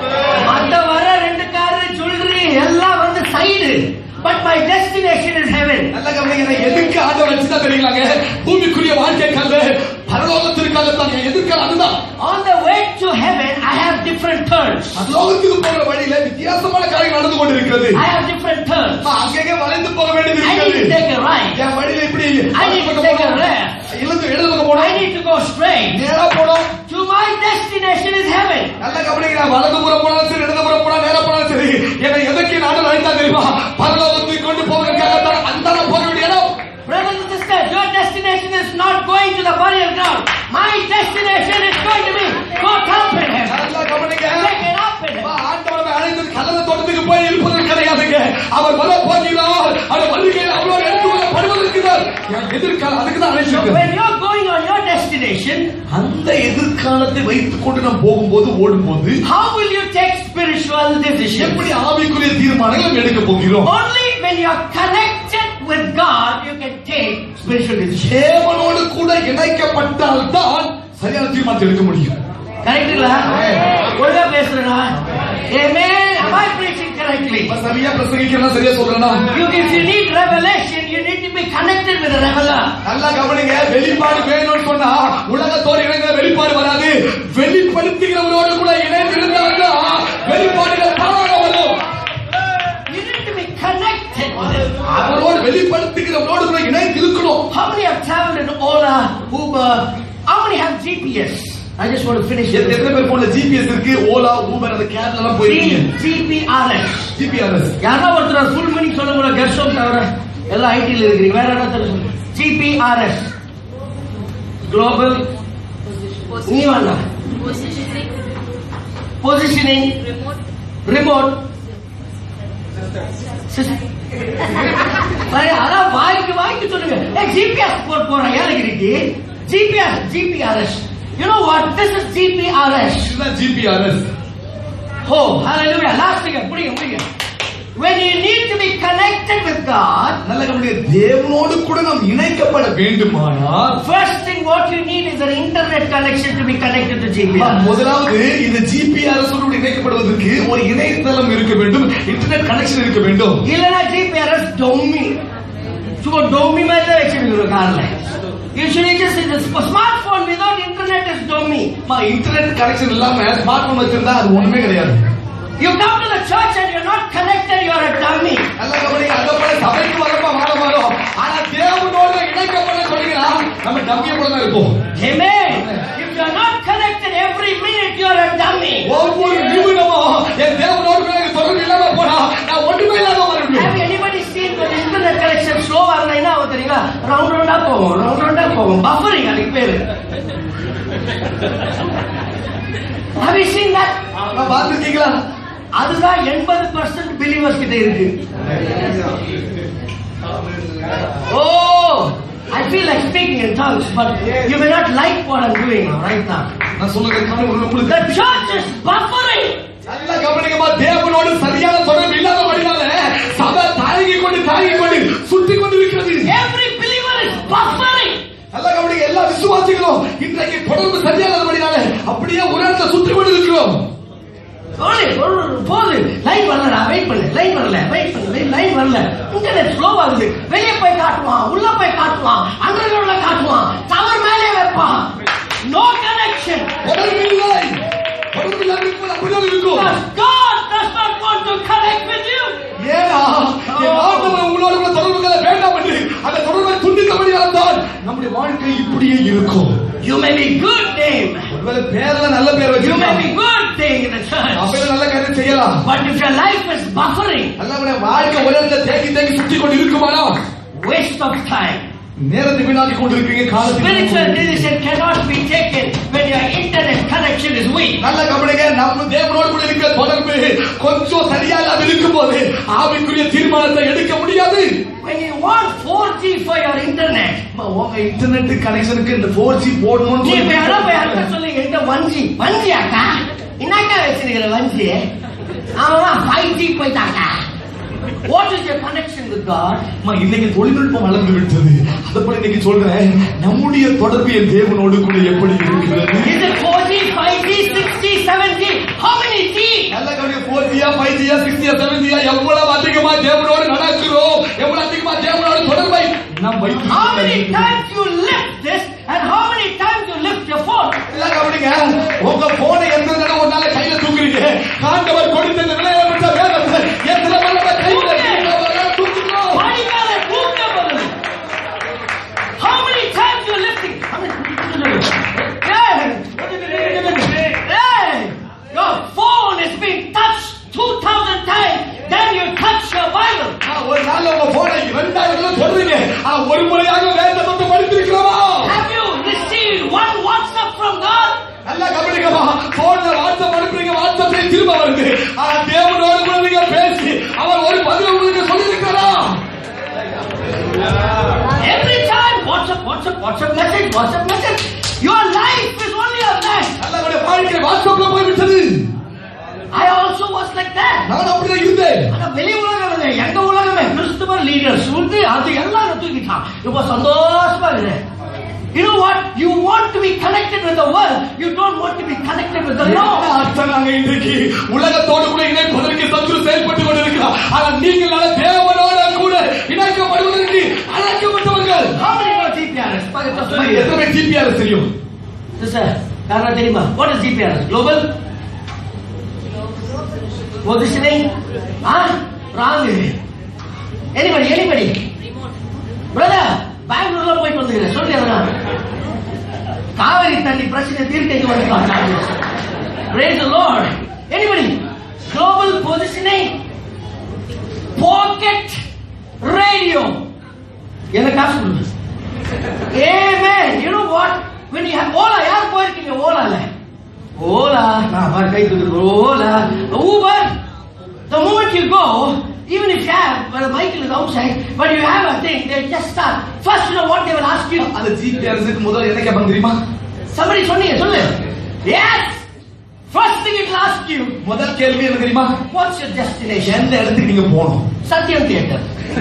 அந்த வர ரெண்டு காரணம் சொல்றீ எல்லாம் வந்து side. But my destination is heaven. நல்ல கவனிங்க, எதுக்கு ஆண்டவர் ரட்சித்தா தெரியுமாங்க? பூமிக்குரிய வாழ்க்கைக்காக, பரலோகத்திற்காக தான். எதுக்கு அதுதான். On the way to heaven I have different turns. பரலோகத்துக்கு போகிற வழியில வித்தியாசமான காரியங்கள் நடந்து கொண்டிருக்கிறது. I have different turns. அங்கங்க வளைந்து போக வேண்டியது I need to இருக்கிறது. take a right. என் வழியில இப்படி I need to take a left. இழுத்து இடது பக்கம் போறோம். I need to go straight. நேரா போறோம். To my destination is heaven. நல்ல கவனிங்க, வலது புறம் போனாலும் சரி, இடது புறம் போனா, நேரா போனாலும் சரி, என்னை எதற்கு நாடு அழைத்தா தெரியுமா? பரலோகத்துக்கு கொண்டு போவதற்காக தான். அந்த போக வேண்டிய இடம். Brothers and sisters, your destination is not going to the burial ground. My destination is going to be caught up in heaven. நல்ல கவனிங்க, Taken up in heaven. ஆண்டவரை அழைத்தது கல்லறை தோட்டத்துக்கு போய் இருப்பது கிடையாதுங்க. அவர் வர போகிறார், அவர் வருகையில் அவரோடு எடுத்துக்கொள்ளப்படுவதற்கு தான் எதிர்காலம், அதுக்கு தான் அழைச்சிருக்கிறார். When you're going on your destination, அந்த எதிர்காலத்தை வைத்துக் கொண்டு நாம் போகும்போது, ஓடும்போது, how will you take spiritual decisions? எப்படி ஆவிக்குரிய தீர்மானங்கள் எடுக்க போகிறோம்? Only when you're connected with God you can take spiritual decisions. தேவனோடு கூட இணைக்கப்பட்டால் தான் சரியான தீர்மானத்தை எடுக்க முடியும். கரெக்ட்டுங்களா? ஒழுங்கா பேசுறேனா? Amen. Am I preaching correctly? சரியா பிரசங்கிக்கிறேனா, சரியா சொல்றேனா? If you need revelation, you need to be connected with the reveler. நல்லா கவனிங்க, வெளிப்பாடு வேணும்னு சொன்னா உலகத்தோடு இணைந்த வெளிப்பாடு வராது. வெளிப்படுத்துகிறவரோடு கூட இணைந்து இருந்தால்தான் வெளிப்பாடுகள் தானாக வரும். You need to be connected with him. அவரோடு வெளிப்படுத்துகிறவரோடு கூட இணைந்து இருக்கணும். How many have traveled in Ola, Uber? How many have G P S? I just want to finish it. எத்தனை பேர் போன்ல ஜிபிஎஸ் இருக்கு? ஓலா, ஊபர், அந்த கேப்ல எல்லாம் போயிருக்கீங்க. G P R S. GPRS. யாரா ஒருத்தர் ஃபுல் மீனிங் சொல்ல கூட கெர்ஷோம் தவிர எல்லாம் ஐடில இருக்கீங்க. வேற என்ன தெரியும்? G P R S. Global நீ வாங்க. Positioning. Remote. Remote. சரி, அதான் வாய்க்கு வாய்க்கு சொல்லுங்க. ஏ ஜிபிஎஸ் போட போறேன் ஏலகிரிக்கு. GPS GPRS. You know what? This is G P R S. இதுதான் GPRS. Oh, hallelujah. Last thing, புடிங்க புடிங்க. When you need to be connected with God, நல்ல கவனிங்க, தேவனோடு கூட நாம் இணைக்கப்பட வேண்டுமானால் first thing what you need is an internet connection to be connected to G P R S. முதலாவது இந்த ஜிபிஆர்எஸ் ஓடு இணைக்கப்படுவதற்கு ஒரு இணையதளம் இருக்க வேண்டும், இன்டர்நெட் கனெக்ஷன் இருக்க வேண்டும். இல்லனா G P R S டொம்மி. சும்மா டொம்மி மாதிரி தான் வச்சிருக்கீங்க கார்ல. Usually just in a smartphone without internet is dummy. மா இன்டர்நெட் கனெக்ஷன் இல்லாம ஸ்மார்ட் போன் வச்சிருந்தா அது ஒண்ணுமே கிடையாது. You come to the church and you're not connected, you're a dummy. நல்ல கவனிங்க, அத போல சபைக்கு வரமா வாழ வரோம், ஆனா தேவனோடு இணைக்கப்பட சொல்றீங்களா, நம்ம டம்மிய போல தான் இருப்போம். Amen. If you're not connected every minute, you're a dummy. ஒவ்வொரு நிமிடமும் என் தேவனோடு எனக்கு தொடர்பு இல்லாம போனா நான் ஒண்ணுமே இல்லாம வரணும். Have anybody seen the internet connection slow ஆகுதுன்னா என்ன ஆகும் தெரியுமா? ரவுண்ட் ரவுண்டா போகும், ரவுண்ட் ரவுண்டா போகும். பஃபரிங் அதுக்கு பேரு. Have you seen that? நான் பாத்துருக்கீங்களா? அதுதான் எண்பது பர்சன்ட் பிலீவர்ஸ் கிட்ட இருக்கு. Oh, I feel like speaking in tongues, but you may not like what I'm doing right now. நான் சொல்லுகிறேன் உங்களுக்கு. The church is buffering. நல்ல கவனிங்கம்மா, தேவனோடு சரியான தொடர்பு இல்லாதபடினால சபை தாங்கி கொண்டு தாங்கி கொண்டு சுற்றி கொண்டு இருக்கிறது. Every believer is buffering. நல்ல கவனிங்க, எல்லா விசுவாசிகளோ இன்றைக்கு தொடர்பு சரியானபடினால அப்படியே ஒரு இடத்துல சுற்றி கொண்டு இருக்கிறோம். போது லைன் வரல, வெயிட் பண்ணு, லைன் வரல, வெயிட் பண்ணு, லைன் வரல, இன்டர்நெட் ஸ்லோ ஆகுது, வெளியே போய் காட்டுவான், உள்ள போய் காட்டுவான், அண்டர்கிரவுண்ட்ல காட்டுவான், டவர் மேலே வைப்பான். No connection. தொடர்பில்லை. தொடர்பில்லை இருக்கும்போது அப்படிதான் இருக்கும். God does not want to connect with you. ஏனா ஆண்டவர் உங்களோட கூட தொடர்பு கொள்ள வேண்டாம் என்று அந்த தொடர்பை துண்டித்தபடியால் தான் நம்முடைய வாழ்க்கை இப்படியே இருக்கும். You may be good name. ஒருவேளை பேர்ல நல்ல பேர் வச்சு You may be good thing in the church. அப்பவே நல்ல காரியம் செய்யலாம். But if your life is buffering, நல்ல வாழ்க்கை ஒரே இடத்துல தேக்கி தேக்கி சுற்றி கொண்டு இருக்குமானா waste of time. நேரத்தை வீணாக்கி கொண்டிருக்கீங்க. காலத்தை Spiritual decision cannot be taken when your internet connection is weak. நல்ல கவனிங்க, நம்ம தேவனோடு கூட இருக்கிற தொடர்பு கொஞ்சம் சரியா இல்லாம இருக்கும்போது ஆவிக்குரிய தீர்மானத்தை எடுக்க முடியாது. When you want four G for your internet, உங்க இன்டர்நெட் கனெக்ஷனுக்கு இந்த four G போடணும்னு நீ வேற போய் அங்க சொல்லுங்க இந்த one G one G அக்கா என்னக்கா வச்சிருக்கிற one G ஆமா five G போய்ட்டாங்க. What is your connection with God? அம்மா இன்னைக்கு தொழில்நுட்பம் வளர்ந்து விட்டது. அதப்படி இன்னைக்கு சொல்றேன், நம்முடைய தொடர்பு என் தேவனோடு கூட எப்படி இருக்கிறது? Is it four G, five G, six G, seven G? How many G? நல்ல கவனிங்க, four G, five G, six G, seven G எவ்வளவு அதிகமா தேவனோடு நடக்கிறோம், எவ்வளவு அதிகமா தேவனோடு தொடர்பை நாம் வைத்து How many times you lift this and how many times you lift your phone? நல்ல கவனிங்க, உங்க போனை எந்த தடவை ஒரு நாள் கையில தூக்குறீங்க, ஆண்டவர் கொடுத்த இந்த விலையை பெற்ற வேதத்தை எத்தனை தடவை கையில தூக்குறோம்? வாய்க்கால தூக்கப்படுது. How many times you lifting? Hey, hey, your phone is being touched two thousand times, then you touch your Bible. ஒரு நாள் உங்க போனை இரண்டாயிரம் தடவை தொடுறீங்க, ஆனா ஒரு முறையாக வேதத்தை படித்திருக்கிறோமா? Have you received one WhatsApp from God? நல்ல கவனிங்கம்மா, போன்ல வாட்ஸ்அப் அனுப்புறீங்க, வாட்ஸ்அப்ல திரும்ப வருது, ஆனா தேவனோடு கூட நீங்க பேசி அவர் ஒரு பதில் உங்களுக்கு சொல்லியிருக்காரா? Every time WhatsApp, WhatsApp, WhatsApp message, WhatsApp message. Your life is only a mess. நல்ல வாழ்க்கை வாட்ஸ்அப்ல போய் விட்டது. I also was like that. நான் அப்படியே இருந்தேன். ஆனா வெளி உலகம் இல்லை, எங்க உலகமே கிறிஸ்துவ லீடர்ஸ் வந்து அது எல்லாரும் தூக்கிட்டான். இப்ப சந்தோஷமா இருக்கு. You know what? You want to be connected with the world. You don't want to be connected with the Lord. நாங்க இன்றைக்கு உலகத்தோடு கூட இணைப்பதற்கு சத்துரு செயல்பட்டு கொண்டிருக்கிறார். ஆனா நீங்கள் நல்ல தேவனோட கூட இணைக்கப்படுவதற்கு அழைக்கப்பட்டவர்கள். How many know G P R S? எத்தனை G P R S தெரியும்? Sir, யாரா தெரியுமா? What is G P R S? Global positioning? Ah, wrong. Anybody? Anybody? Brother, பெங்களூர்ல போயிட்டு வந்துக்கிறேன் சொல்லி அதெல்லாம் காவிரி தண்ணி பிரச்சனை தீர்க்க வந்துட்டாங்க. Praise the Lord. Anybody? Global positioning, pocket radio. என்ன காசு கொடுங்க. Amen. You know what? When you have Ola, யார் போயிருக்கீங்க ஓலால? ஓலா, நான் பாரு கை தூக்குது. Ola, Uber. The moment you go, even if you have, when the Michael is outside, but you have a thing, they just start. First, you know what they will ask you? அந்த G P R S க்கு முதல்ல என்ன கேட்பாங்க தெரியுமா? Somebody சொன்னீங்க சொல்லு. Yes. First thing it will ask you. முதல் கேள்வி என்ன தெரியுமா? What's your destination? எந்த இடத்துக்கு நீங்க போகணும்? Sathyam theatre.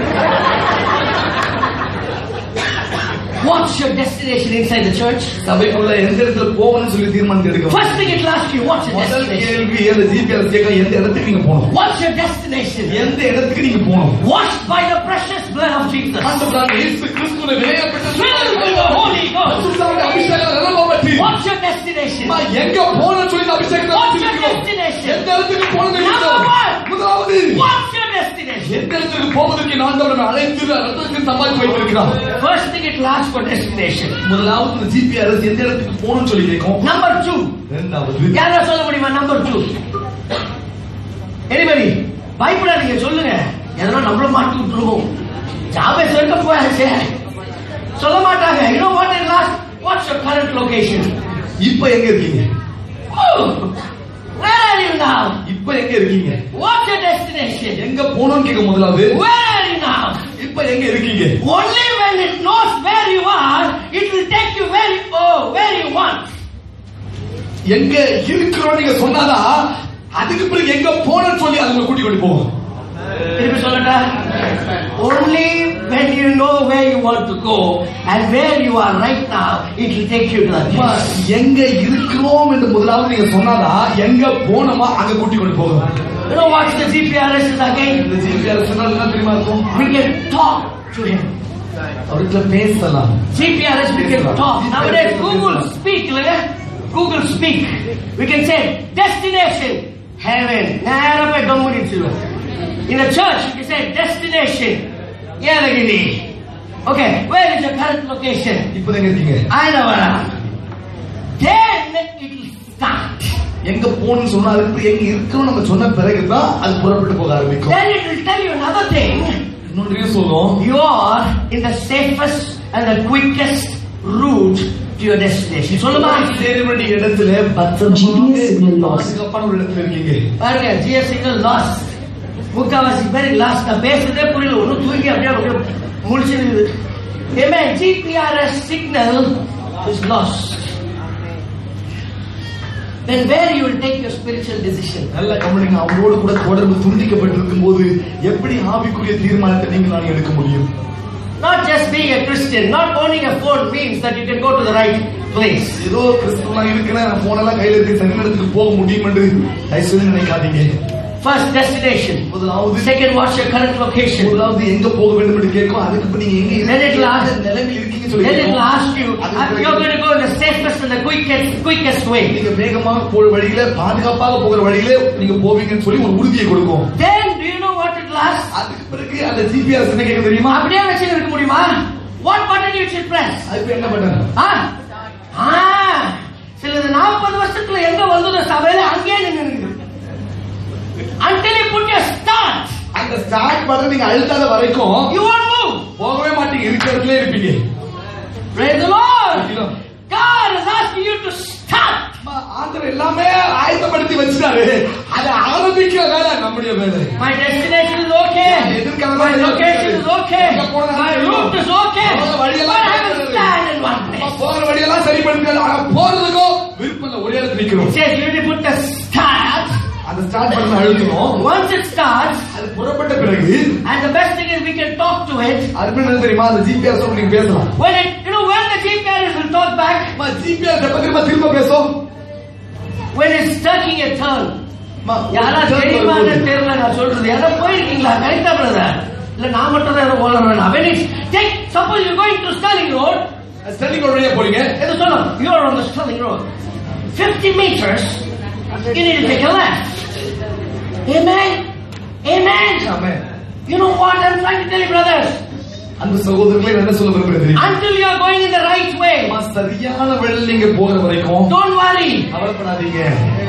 What's your destination inside the church? சபைக்குள்ள எந்த இடத்துல போகணும்னு சொல்லி தீர்மானம் எடுக்கணும். First thing it will ask you, what's your முதல் destination? கேள்வி அந்த G P R S கேட்க எந்த இடத்துக்கு நீங்க போகணும்? What's your destination? எந்த இடத்துக்கு நீங்க போகணும்? Washed by the precious blood of Jesus. ஆண்டவராகிய இயேசு கிறிஸ்துவின் விலையேறப்பட்ட Filled with the Holy Ghost. பரிசுத்தாவின் அபிஷேகம் நிரம்பப்பட்டு What's your destination? நான் எங்க போகணும்னு சொல்லி அபிஷேகத்தை What's your பெற்றிருக்கிறோம். destination? எந்த இடத்துக்கு போகணும்னு Number இருக்கிறோம். one. முதலாவது What's your destination? எந்த இடத்துக்கு போவதற்கு ஆண்டவர் நம்மை அழைத்து ரத்தத்தை சம்பாதித்து வைத்திருக்கிறார். First thing it will ask for destination. முதலாவது இந்த G P R S எந்த இடத்துக்கு போகணும்னு சொல்லி கேட்கும். Number two. இரண்டாவது யாரா சொல்ல முடியுமா? Number two. Anybody? பயப்படாதீங்க சொல்லுங்க. எதனா நம்மள மாட்டி விட்டுருவோம். ஜாபே சேர்க்க போயாச்சே. சொல்ல மாட்டாங்க. You know what it last? What's your current location? இப்ப எங்க இருக்கீங்க? Oh, where are you now? இப்ப எங்க இருக்கீங்க? What's your destination? எங்க போகணும்னு கேட்க முதலாவது. Where are you now? இப்ப எங்க இருக்கீங்க? Only when it knows where you are, it will take you where you oh, where you want. எங்க இருக்கிறோம் நீங்க சொன்னாதான் அதுக்கு பிறகு எங்க போகணும்னு சொல்லி அதுல கூட்டி கொண்டு போகும். திருப்பி சொல்லட்டா? Only when you know where you want to go and where you are right now, it will take you to that place. எங்க இருக்கிறோம் என்று முதலாவது நீங்க சொன்னாதா எங்க போனோமா அங்க கூட்டி கொண்டு போகும். You know what the G P R S is again? இந்த G P R S என்ன தெரியுமா இருக்கும்? We can talk to him. அவர்கிட்ட பேசலாம். G P R S we can talk. Nowadays Google speak, இல்லையா? Google speak. We can say destination heaven. நேரா போய் கம்முனிச்சிடுவோம். In a church we can say destination Yelagiri. Okay, where is your current location? இப்போ எங்க இருக்கீங்க? Ainavara. Then it will start. எங்க போன்னு சொன்னா அதுக்கு எங்க இருக்கணும் நம்ம சொன்ன பிறகுதான் அது புறப்பட்டு போக ஆரம்பிக்கும். Then it will tell you another thing. இன்னொன்றையும் சொல்லும். You are in the safest and the quickest route to your destination. சொல்லுமா? சேர வேண்டிய இடத்துல பத்திரமாக பாதுகாப்பான ஒரு இடத்துல இருக்கீங்க. பாருங்க, G P S signal lost. முக்காவாசி பேர் லாஸ்ட் பேசுறதே புரியல, ஒண்ணு தூக்கி அப்படியே அப்படியே முடிச்சிருது. Amen. G P R S signal is lost. Then where you will take your spiritual decision? நல்ல கவனிங்க, அவரோடு கூட தொடர்பு துண்டிக்கப்பட்டிருக்கும் போது எப்படி ஆவிக்குரிய தீர்மானத்தை நீங்க நான் எடுக்க முடியும்? Not just being a Christian, not owning a phone means that you can go to the right place. ஏதோ கிறிஸ்துவனா இருக்கேன், போன் எல்லாம் கையில இருக்கு, சரி இடத்துக்கு போக முடியும் என்று தயவுசெய்து நினைக்காதீங்க. First destination. முதலாவது. Second, what's your current location? முதலாவது எங்க போக வேண்டும் என்று கேட்கும். அதுக்கு நீங்க எங்க Then it will ask, நிலைமையில் இருக்கீங்க then சொல்லி. it will ask you, you're going to go in the safest and the quickest, quickest way. நீங்க வேகமாக போற வழியில, பாதுகாப்பாக போகிற வழியில நீங்க போவீங்கன்னு சொல்லி ஒரு உறுதியை கொடுக்கும். Then do you know what it will ask? அதுக்கு பிறகு அந்த G P R S என்ன கேட்க தெரியுமா? அப்படியே வச்சு இருக்க முடியுமா? What button you should press? அதுக்கு என்ன பட்டன்? ஆ ஆ சிலது நாற்பது வருஷத்துல எங்க வந்ததோ சபையில அங்கேயே நின்று until you put your start. அந்த ஸ்டார்ட் பட்டன் நீங்க அழுத்தாத வரைக்கும் You won't move. போகவே மாட்டீங்க, இருக்கிற இடத்துல இருப்பீங்க. Praise the Lord. God is asking you to start. ஆண்டவர் எல்லாமே ஆயத்தப்படுத்தி வச்சிட்டாரு, அதை ஆரம்பிக்கிற வேலை நம்முடைய வேலை. My destination is okay. My location is okay. My route is okay. But I will stand in one place. போகிற வழியெல்லாம் சரிப்படுத்தி போறதுக்கோ விருப்பம் ஒரே இடத்துல நிக்கிறோம். Says you need to put the start. அந்த ஸ்டார்ட் பட்டன் அழுத்தணும். Once it starts, அது புறப்பட்ட பிறகு, and the best thing is we can talk to it. அது என்ன தெரியுமா? அந்த G P R S நீங்க பேசலாம். When it, you know, when the G P R S will talk back. மா G P R S பத்திரமா திரும்ப பேசும். When it's taking a turn. யாரா தெரியுமான்னு தெரியல நான் சொல்றது. யாரா போயிருக்கீங்களா? கரெக்டா பிரதர்? இல்ல நான் மட்டும் தான் ஓடுறேன். When it's take, suppose you're going to Sterling Road. Sterling Road வழியா போறீங்க. எது சொல்லும்? You're on the Sterling Road. fifty meters. You need to take a left. Amen. Amen. Amen. You know what I'm trying to tell you, brothers? அந்த சகோதரர்களே என்ன சொல்ல விரும்புகிறேன் தெரியுமா? Until you are going in the right way. சரியான வழியில் நீங்க போகிற வரைக்கும் Don't worry. கவலைப்படாதீங்க.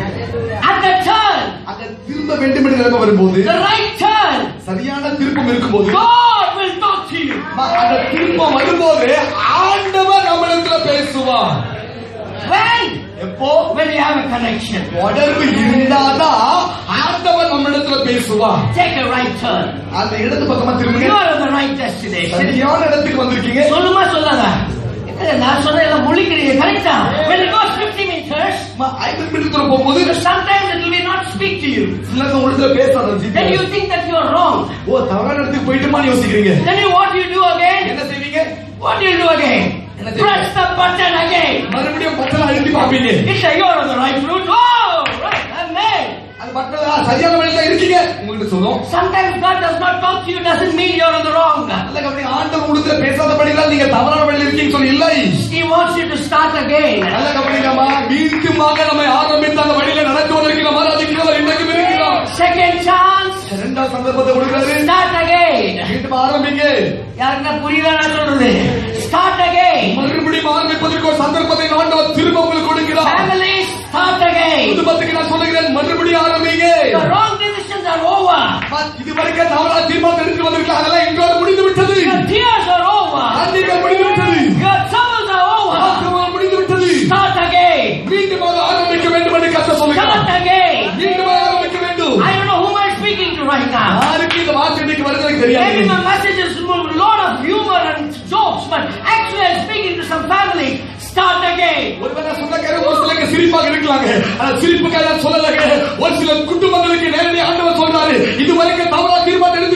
At the turn. அங்க திரும்ப வேண்டும் என்று நினைப்பு வரும்போது, The right turn. சரியான திருப்பம் இருக்கும்போது God will talk to you. அந்த திருப்பம் வரும்போது ஆண்டவர் நம்மிடத்துல பேசுவார். When? எப்போ? When you have a connection. தொடர்பு இருந்தாதான் ஆண்டவர் நம்மிடத்துல பேசுவார். Take a right turn. அந்த இடத்து பக்கமா திரும்புங்க. You are on the right destination. சரியான இடத்துக்கு வந்திருக்கீங்க. சொல்லுமா சொல்லாதா? நான் சொன்ன எல்லாம் முழிக்கிறீங்க. கரெக்டா? When it goes fifty meters, ஐம்பது மீட்டர் தூரம் போகும்போது sometimes it will not speak to you. சிலர் உங்களிடத்துல பேசாத G P R S. Then you think that you are wrong. ஓ தவறான இடத்துக்கு போயிட்டுமான்னு யோசிக்கிறீங்க. Then you what you do again? என்ன செய்வீங்க? What do you do again? Press the button again. மறுபடியும் பட்டனை அழுத்தி பாப்பீங்க. It's a you're on the right route. Oh, right. Amen. அந்த பட்டனை சரியான வழியில இருக்கீங்க உங்களுக்கு சொல்லும். Sometimes God does not talk to you doesn't mean you're on the wrong. அல்ல கவனி, ஆண்டவர் உங்களுடைய பேசாதபடியால் நீங்க தவறான வழியில இருக்கீங்க சொல்லி இல்லை. He wants you to start again. நல்ல கவனிக்கமா, மீண்டுமாக நம்மை ஆரம்பித்த அந்த வழியில நடத்துவதற்கு நம்ம ஆராதிக்கிறவர் இன்றைக்கும் இருக்கிறார். Second chance. இரண்டாவது சந்தர்ப்பத்தை கொடுக்கிறாரு. Start again. மீண்டும் ஆரம்பிங்க. யாருன்னா புரியுதா நான் சொல்றது? Start again. மறுபடியும் ஆரம்பிப்பதற்கு ஒரு சந்தர்ப்பத்தை ஆண்டவர் திரும்ப உங்களுக்கு கொடுக்கிறார். Family, start again. குடும்பத்துக்கு நான் சொல்லுகிறேன், மறுபடியும் ஆரம்பிங்க. The wrong decisions are over. இதுவரைக்கும் தவறான தீர்மானம் எடுத்து வந்திருக்கலாம், அதெல்லாம் எங்கோடு முடிந்து விட்டது. Your tears are over. கண்ணீர்கள் முடிந்து விட்டது. Your troubles are over. ஆசீர்வாதம் முடிந்து விட்டது. Start again. மீண்டும் ஆரம்பிக்க வேண்டும் என்று கர்த்தர் சொல்லுகிறார். Start again. மீண்டும் ஆரம்பிக்க வேண்டும். I don't know whom I'm speaking to right now. யாருக்கு இந்த வார்த்தை இன்னைக்கு வருகிறது தெரியாது. Maybe my message is a lot of humor and jokes, but actually I'm speaking to some family. Start again. ஒருவேளை சொந்தக்கார ஒரு சிலருக்கு சிரிப்பாக இருக்கலாங்க, ஆனா சிரிப்புக்காக சொல்லலங்க. ஒரு சில குடும்பங்களுக்கு நேரடி ஆண்டவர் சொல்றாரு, இதுவரைக்கும் தவறான தீர்மானம்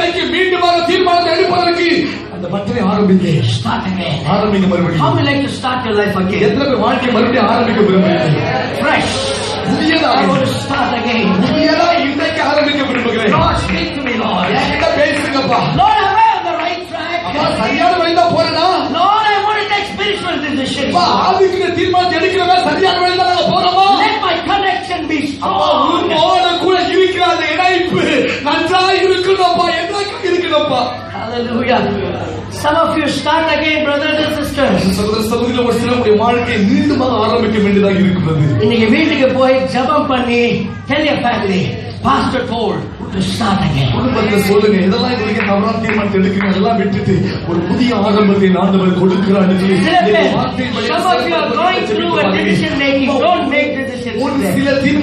வாழ்க்கை மீண்டுமாக தீர்மானத்தை எடுப்பதற்கு அந்த பட்டனை ஆரம்பிங்க. Start again. ஆரம்பிங்க மறுபடியும். How would you like to start your life again? எத்தனை பேர் வாழ்க்கை மறுபடியும் ஆரம்பிக்க விரும்புகிறீங்க? Fresh. புதியதா I want to start again. புதியதா இன்றைக்கு ஆரம்பிக்க விரும்புகிறேன். Lord, speak to me, Lord. என்கிட்ட பேசுங்கப்பா. Lord, am I on the right track? அப்பா சரியான வழியில போறேனா? Lord, I want to take spiritual decisions. அப்பா ஆவிக்குரிய தீர்மானம் எடுக்கிறவங்க சரியான வழியில நாங்க போறோமா? Let my connection be அப்பா strong. உன்னோட கூட இருக்கிற அந்த இணைப்பு நன்றா இருக்கணும்ப்பா. என்னைக்கு இருக்கணும்ப்பா. Hallelujah. Some of you start again, brothers and sisters. சகோதர சகோதரிகளே, ஒரு சிலருடைய வாழ்க்கை மீண்டுமாக ஆரம்பிக்க வேண்டியதாக இருக்கிறது. இன்னைக்கு வீட்டுக்கு போய் ஜெபம் பண்ணி tell your family, pastor told to start again. குடும்பத்துல சொல்லுங்க, இதெல்லாம் இதுக்கு தவறான தீர்மானத்தை எடுக்கிறீங்க, அதெல்லாம் விட்டுட்டு ஒரு புதிய ஆரம்பத்தை ஆண்டவர் கொடுக்கிறான்னு சொல்லி Some of you are going through a decision making. Don't make decisions. ஒரு சில தீர்மானம்